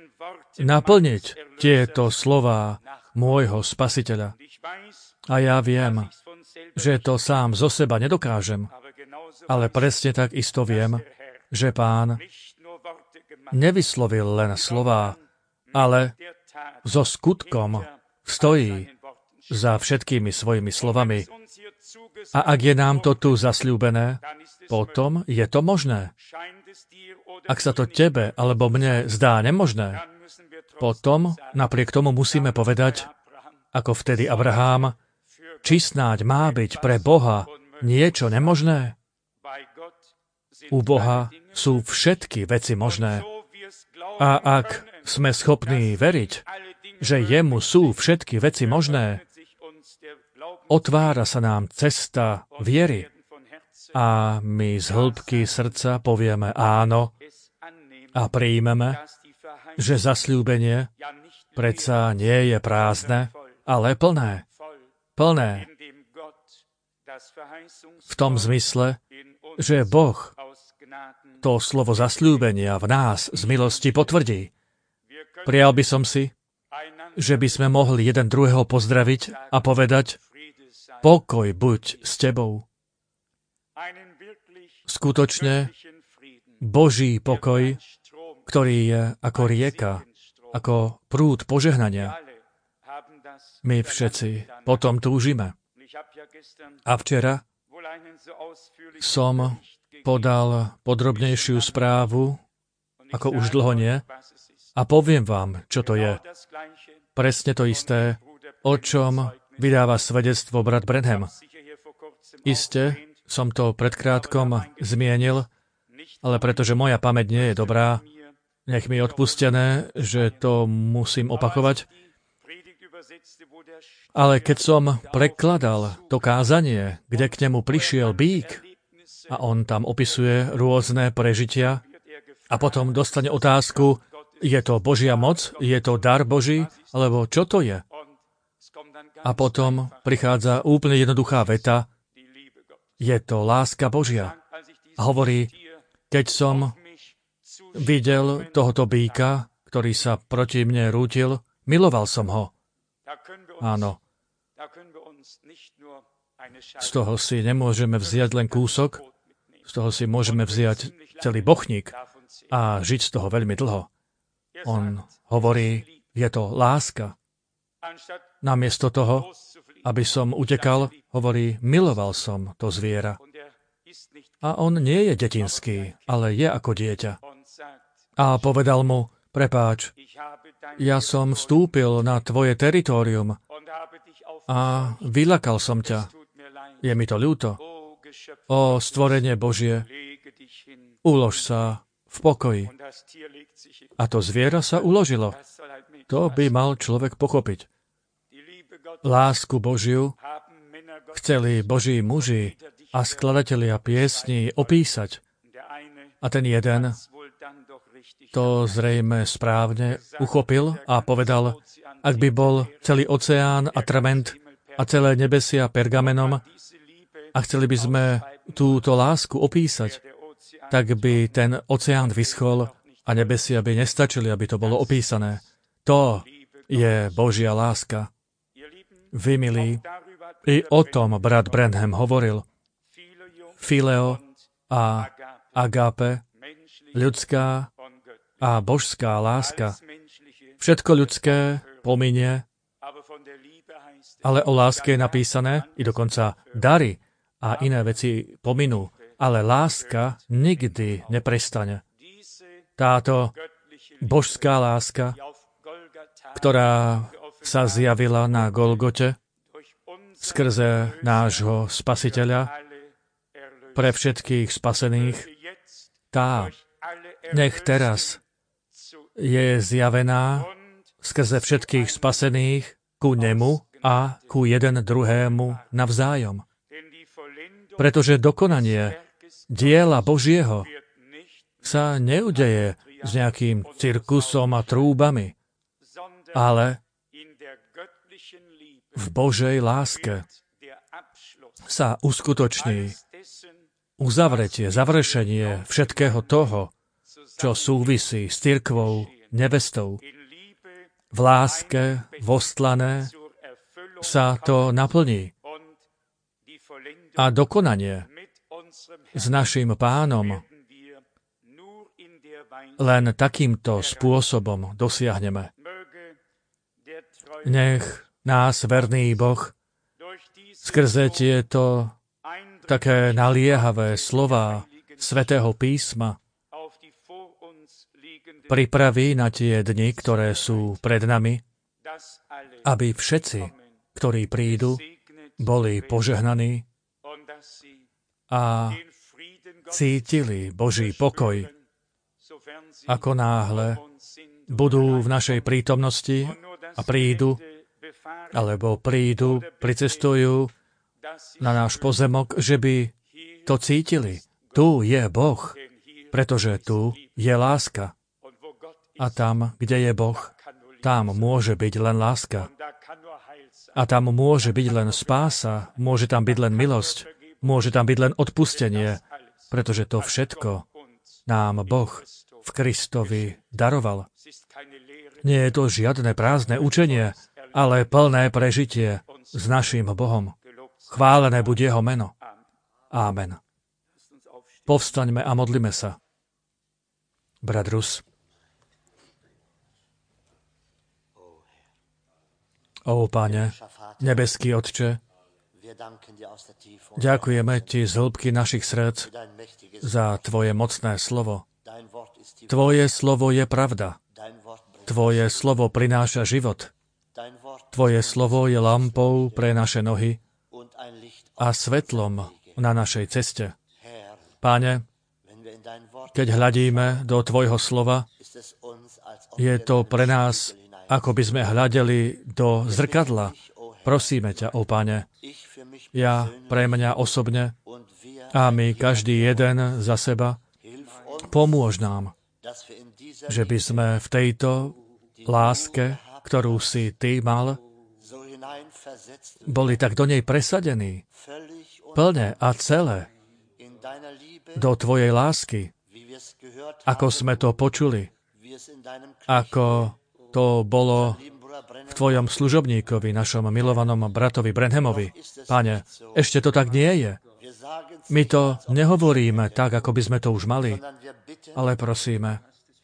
naplniť tieto slová môjho Spasiteľa. A ja viem, že to sám zo seba nedokážem, ale presne tak isto viem, že Pán nevyslovil len slová, ale so skutkom stojí za všetkými svojimi slovami. A ak je nám to tu zasľúbené, potom je to možné. Ak sa to tebe alebo mne zdá nemožné, potom napriek tomu musíme povedať, ako vtedy Abraham, či snáď má byť pre Boha niečo nemožné? U Boha sú všetky veci možné. A ak sme schopní veriť, že jemu sú všetky veci možné, otvára sa nám cesta viery a my z hĺbky srdca povieme áno a príjmeme, že zasľúbenie predsa nie je prázdne, ale plné. Plné. V tom zmysle, že Boh to slovo zasľúbenia v nás z milosti potvrdí. Prijal by som si, že by sme mohli jeden druhého pozdraviť a povedať pokoj buď s tebou. Skutočne Boží pokoj, ktorý je ako rieka, ako prúd požehnania. My všetci potom túžime. A včera som podal podrobnejšiu správu, ako už dlho nie, a poviem vám, čo to je. Presne to isté, o čom vydáva svedectvo brat Branham. Iste som to predkrátkom zmienil, ale pretože moja pamäť nie je dobrá, nech mi je odpustené, že to musím opakovať. Ale keď som prekladal to kázanie, kde k nemu prišiel bík a on tam opisuje rôzne prežitia a potom dostane otázku, je to Božia moc, je to dar Boží, alebo čo to je? A potom prichádza úplne jednoduchá veta, je to láska Božia. A hovorí, keď som videl tohoto bíka, ktorý sa proti mne rútil, miloval som ho. Áno. Z toho si nemôžeme vziať len kúsok, z toho si môžeme vziať celý bochník a žiť z toho veľmi dlho. On hovorí, je to láska. Namiesto toho, aby som utekal, hovorí, miloval som to zviera. A on nie je detinský, ale je ako dieťa. A povedal mu, prepáč, ja som vstúpil na tvoje teritorium a vylakal som ťa. Je mi to ľúto. O stvorenie Božie, ulož sa v pokoji. A to zviera sa uložilo. To by mal človek pochopiť. Lásku Božiu chceli Boží muži a skladatelia piesní opísať. A ten jeden to zrejme správne uchopil a povedal, ak by bol celý oceán atrament a celé nebesia pergamenom a chceli by sme túto lásku opísať, tak by ten oceán vyschol a nebesia by nestačili, aby to bolo opísané. To je Božia láska. Vy, milí, i o tom brat Branham hovoril. Fileo a agape, ľudská a božská láska. Všetko ľudské pominie, ale o láske je napísané, i dokonca dary a iné veci pominú, ale láska nikdy neprestane. Táto božská láska, ktorá sa zjavila na Golgote skrze nášho Spasiteľa pre všetkých spasených, tá nech teraz je zjavená skrze všetkých spasených ku nemu a ku jeden druhému navzájom. Pretože dokonanie diela Božieho sa neudeje s nejakým cirkusom a trúbami, ale v Božej láske sa uskutoční uzavretie, završenie všetkého toho, čo súvisí s cirkvou, nevestou, v láske vostlané sa to naplní. A dokonanie s našim Pánom len takýmto spôsobom dosiahneme. Nech nás verný Boh skrze tieto také naliehavé slová Svätého písma pripraví na tie dni, ktoré sú pred nami, aby všetci, ktorí prídu, boli požehnaní a cítili Boží pokoj, ako náhle budú v našej prítomnosti a prídu, alebo prídu, pricestujú na náš pozemok, že by to cítili. Tu je Boh, pretože tu je láska. A tam, kde je Boh, tam môže byť len láska. A tam môže byť len spása, môže tam byť len milosť, môže tam byť len odpustenie, pretože to všetko nám Boh v Kristovi daroval. Nie je to žiadne prázdne učenie, ale plné prežitie s naším Bohom. Chválené buď jeho meno. Amen. Povstaňme a modlime sa. Brat Rus. Ó, Pane, nebeský Otče, ďakujeme Ti z hĺbky našich srdc za Tvoje mocné slovo. Tvoje slovo je pravda. Tvoje slovo prináša život. Tvoje slovo je lampou pre naše nohy a svetlom na našej ceste. Páne, keď hľadíme do Tvojho slova, je to pre nás, ako by sme hľadeli do zrkadla. Prosíme ťa, ó Pane, ja pre mňa osobne a my každý jeden za seba, pomôž nám, že by sme v tejto láske, ktorú si Ty mal, boli tak do nej presadení, plne a celé, do Tvojej lásky, ako sme to počuli, ako to bolo v Tvojom služobníkovi, našom milovanom bratovi Branhamovi. Pane, ešte to tak nie je. My to nehovoríme tak, ako by sme to už mali, ale prosíme,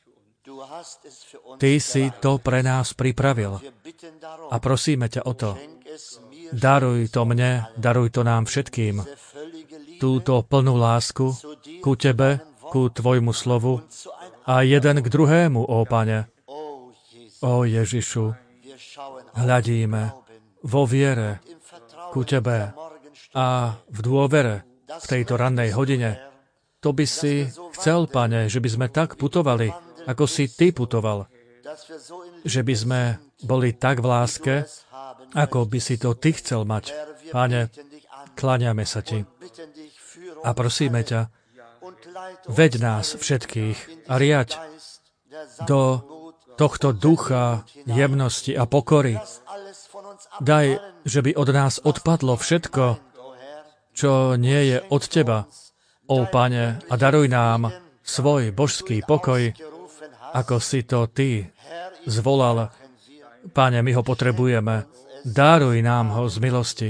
Ty si to pre nás pripravil a prosíme ťa o to. Daruj to mne, daruj to nám všetkým. Túto plnú lásku ku Tebe, ku Tvojmu slovu a jeden k druhému, ó Pane. Ó Ježišu, hľadíme vo viere ku Tebe a v dôvere v tejto rannej hodine. To by si chcel, Pane, že by sme tak putovali, ako si Ty putoval. Že by sme boli tak v láske, ako by si to Ty chcel mať. Pane, kláňame sa Ti a prosíme ťa, veď nás všetkých a riaď do tohto ducha jemnosti a pokory. Daj, že by od nás odpadlo všetko, čo nie je od Teba, ó Pane, a daruj nám svoj božský pokoj, ako si to Ty zvolal. Pane, my ho potrebujeme. Daruj nám ho z milosti.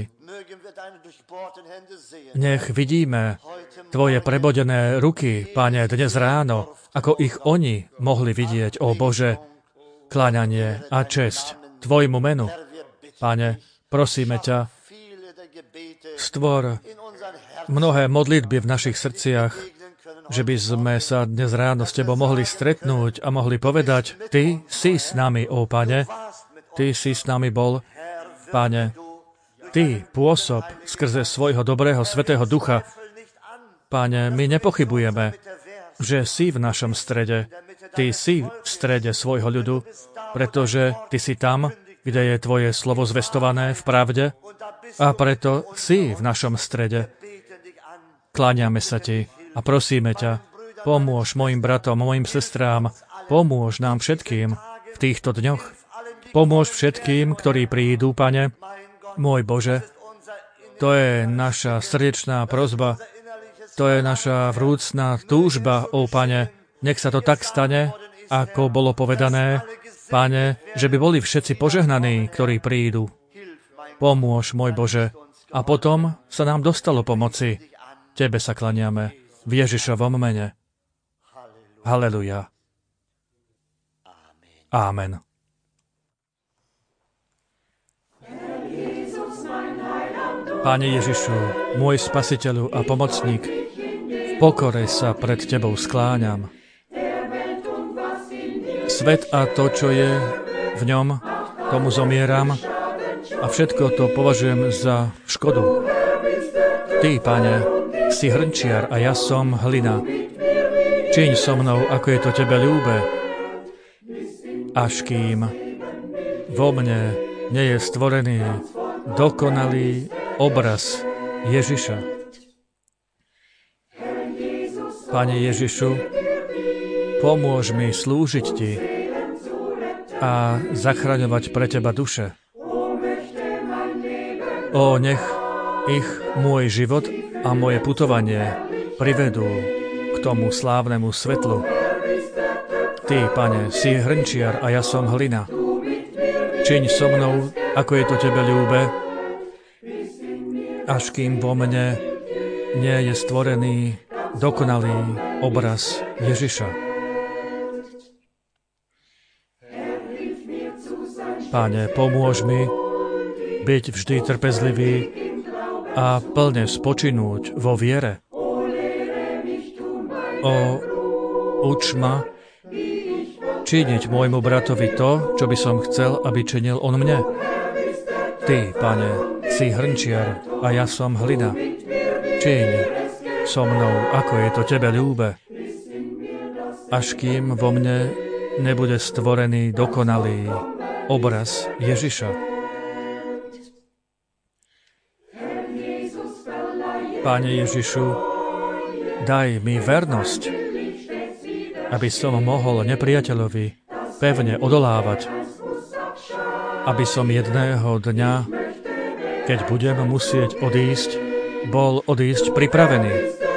Nech vidíme Tvoje prebodené ruky, Pane, dnes ráno, ako ich oni mohli vidieť, ó Bože, kláňanie a česť Tvojmu menu. Pane, prosíme ťa, stvor mnohé modlitby v našich srdciach, že by sme sa dnes ráno s Tebou mohli stretnúť a mohli povedať, Ty si s nami, ó Pane, Ty si s nami bol, Pane, Ty pôsob skrze svojho dobrého Svätého Ducha. Pane, my nepochybujeme, že si v našom strede, Ty si v strede svojho ľudu, pretože Ty si tam, kde je Tvoje slovo zvestované v pravde, a preto si v našom strede. Kláňame sa Ti a prosíme ťa, pomôž mojim bratom, mojim sestrám, pomôž nám všetkým v týchto dňoch. Pomôž všetkým, ktorí prídu, Pane. Môj Bože, to je naša srdečná prosba, to je naša vrúcna túžba, ó Pane. Nech sa to tak stane, ako bolo povedané, Páne, že by boli všetci požehnaní, ktorí prídu. Pomôž, môj Bože, a potom sa nám dostalo pomoci. Tebe sa klaniame v Ježišovom mene. Haleluja. Amen. Pane Ježišu, môj Spasiteľu a pomocník, v pokore sa pred Tebou skláňam. Svet a to, čo je v ňom, tomu zomieram a všetko to považujem za škodu. Ty, Pane, si hrnčiar a ja som hlina. Čiň so mnou, ako je to Tebe ľúbe, až kým vo mne nie je stvorený dokonalý obraz Ježiša. Pane Ježišu, pomôž mi slúžiť Ti a zachraňovať pre Teba duše. Ó, nech ich môj život a moje putovanie privedú k tomu slávnemu svetlu. Ty, Pane, si hrnčiar a ja som hlina. Čiň so mnou, ako je to Tebe ľúbe, až kým vo mne nie je stvorený dokonalý obraz Ježiša. Pane, pomôž mi byť vždy trpezlivý a plne spočinúť vo viere. O, uč ma činiť môjmu bratovi to, čo by som chcel, aby činil on mne. Ty, Pane, si hrnčiar a ja som hlina. Čiň so mnou, ako je to Tebe ľúbe, až kým vo mne nebude stvorený dokonalý obraz Ježiša. Pane Ježišu, daj mi vernosť, aby som mohol nepriateľovi pevne odolávať, aby som jedného dňa, keď budem musieť odísť, bol odísť pripravený.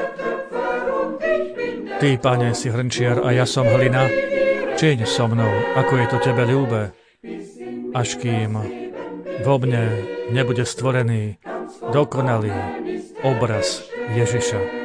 Ty, Pane, si hrnčiar a ja som hlina, čiň so mnou, ako je to Tebe ľúbe, až kým vo mne nebude stvorený dokonalý obraz Ježiša.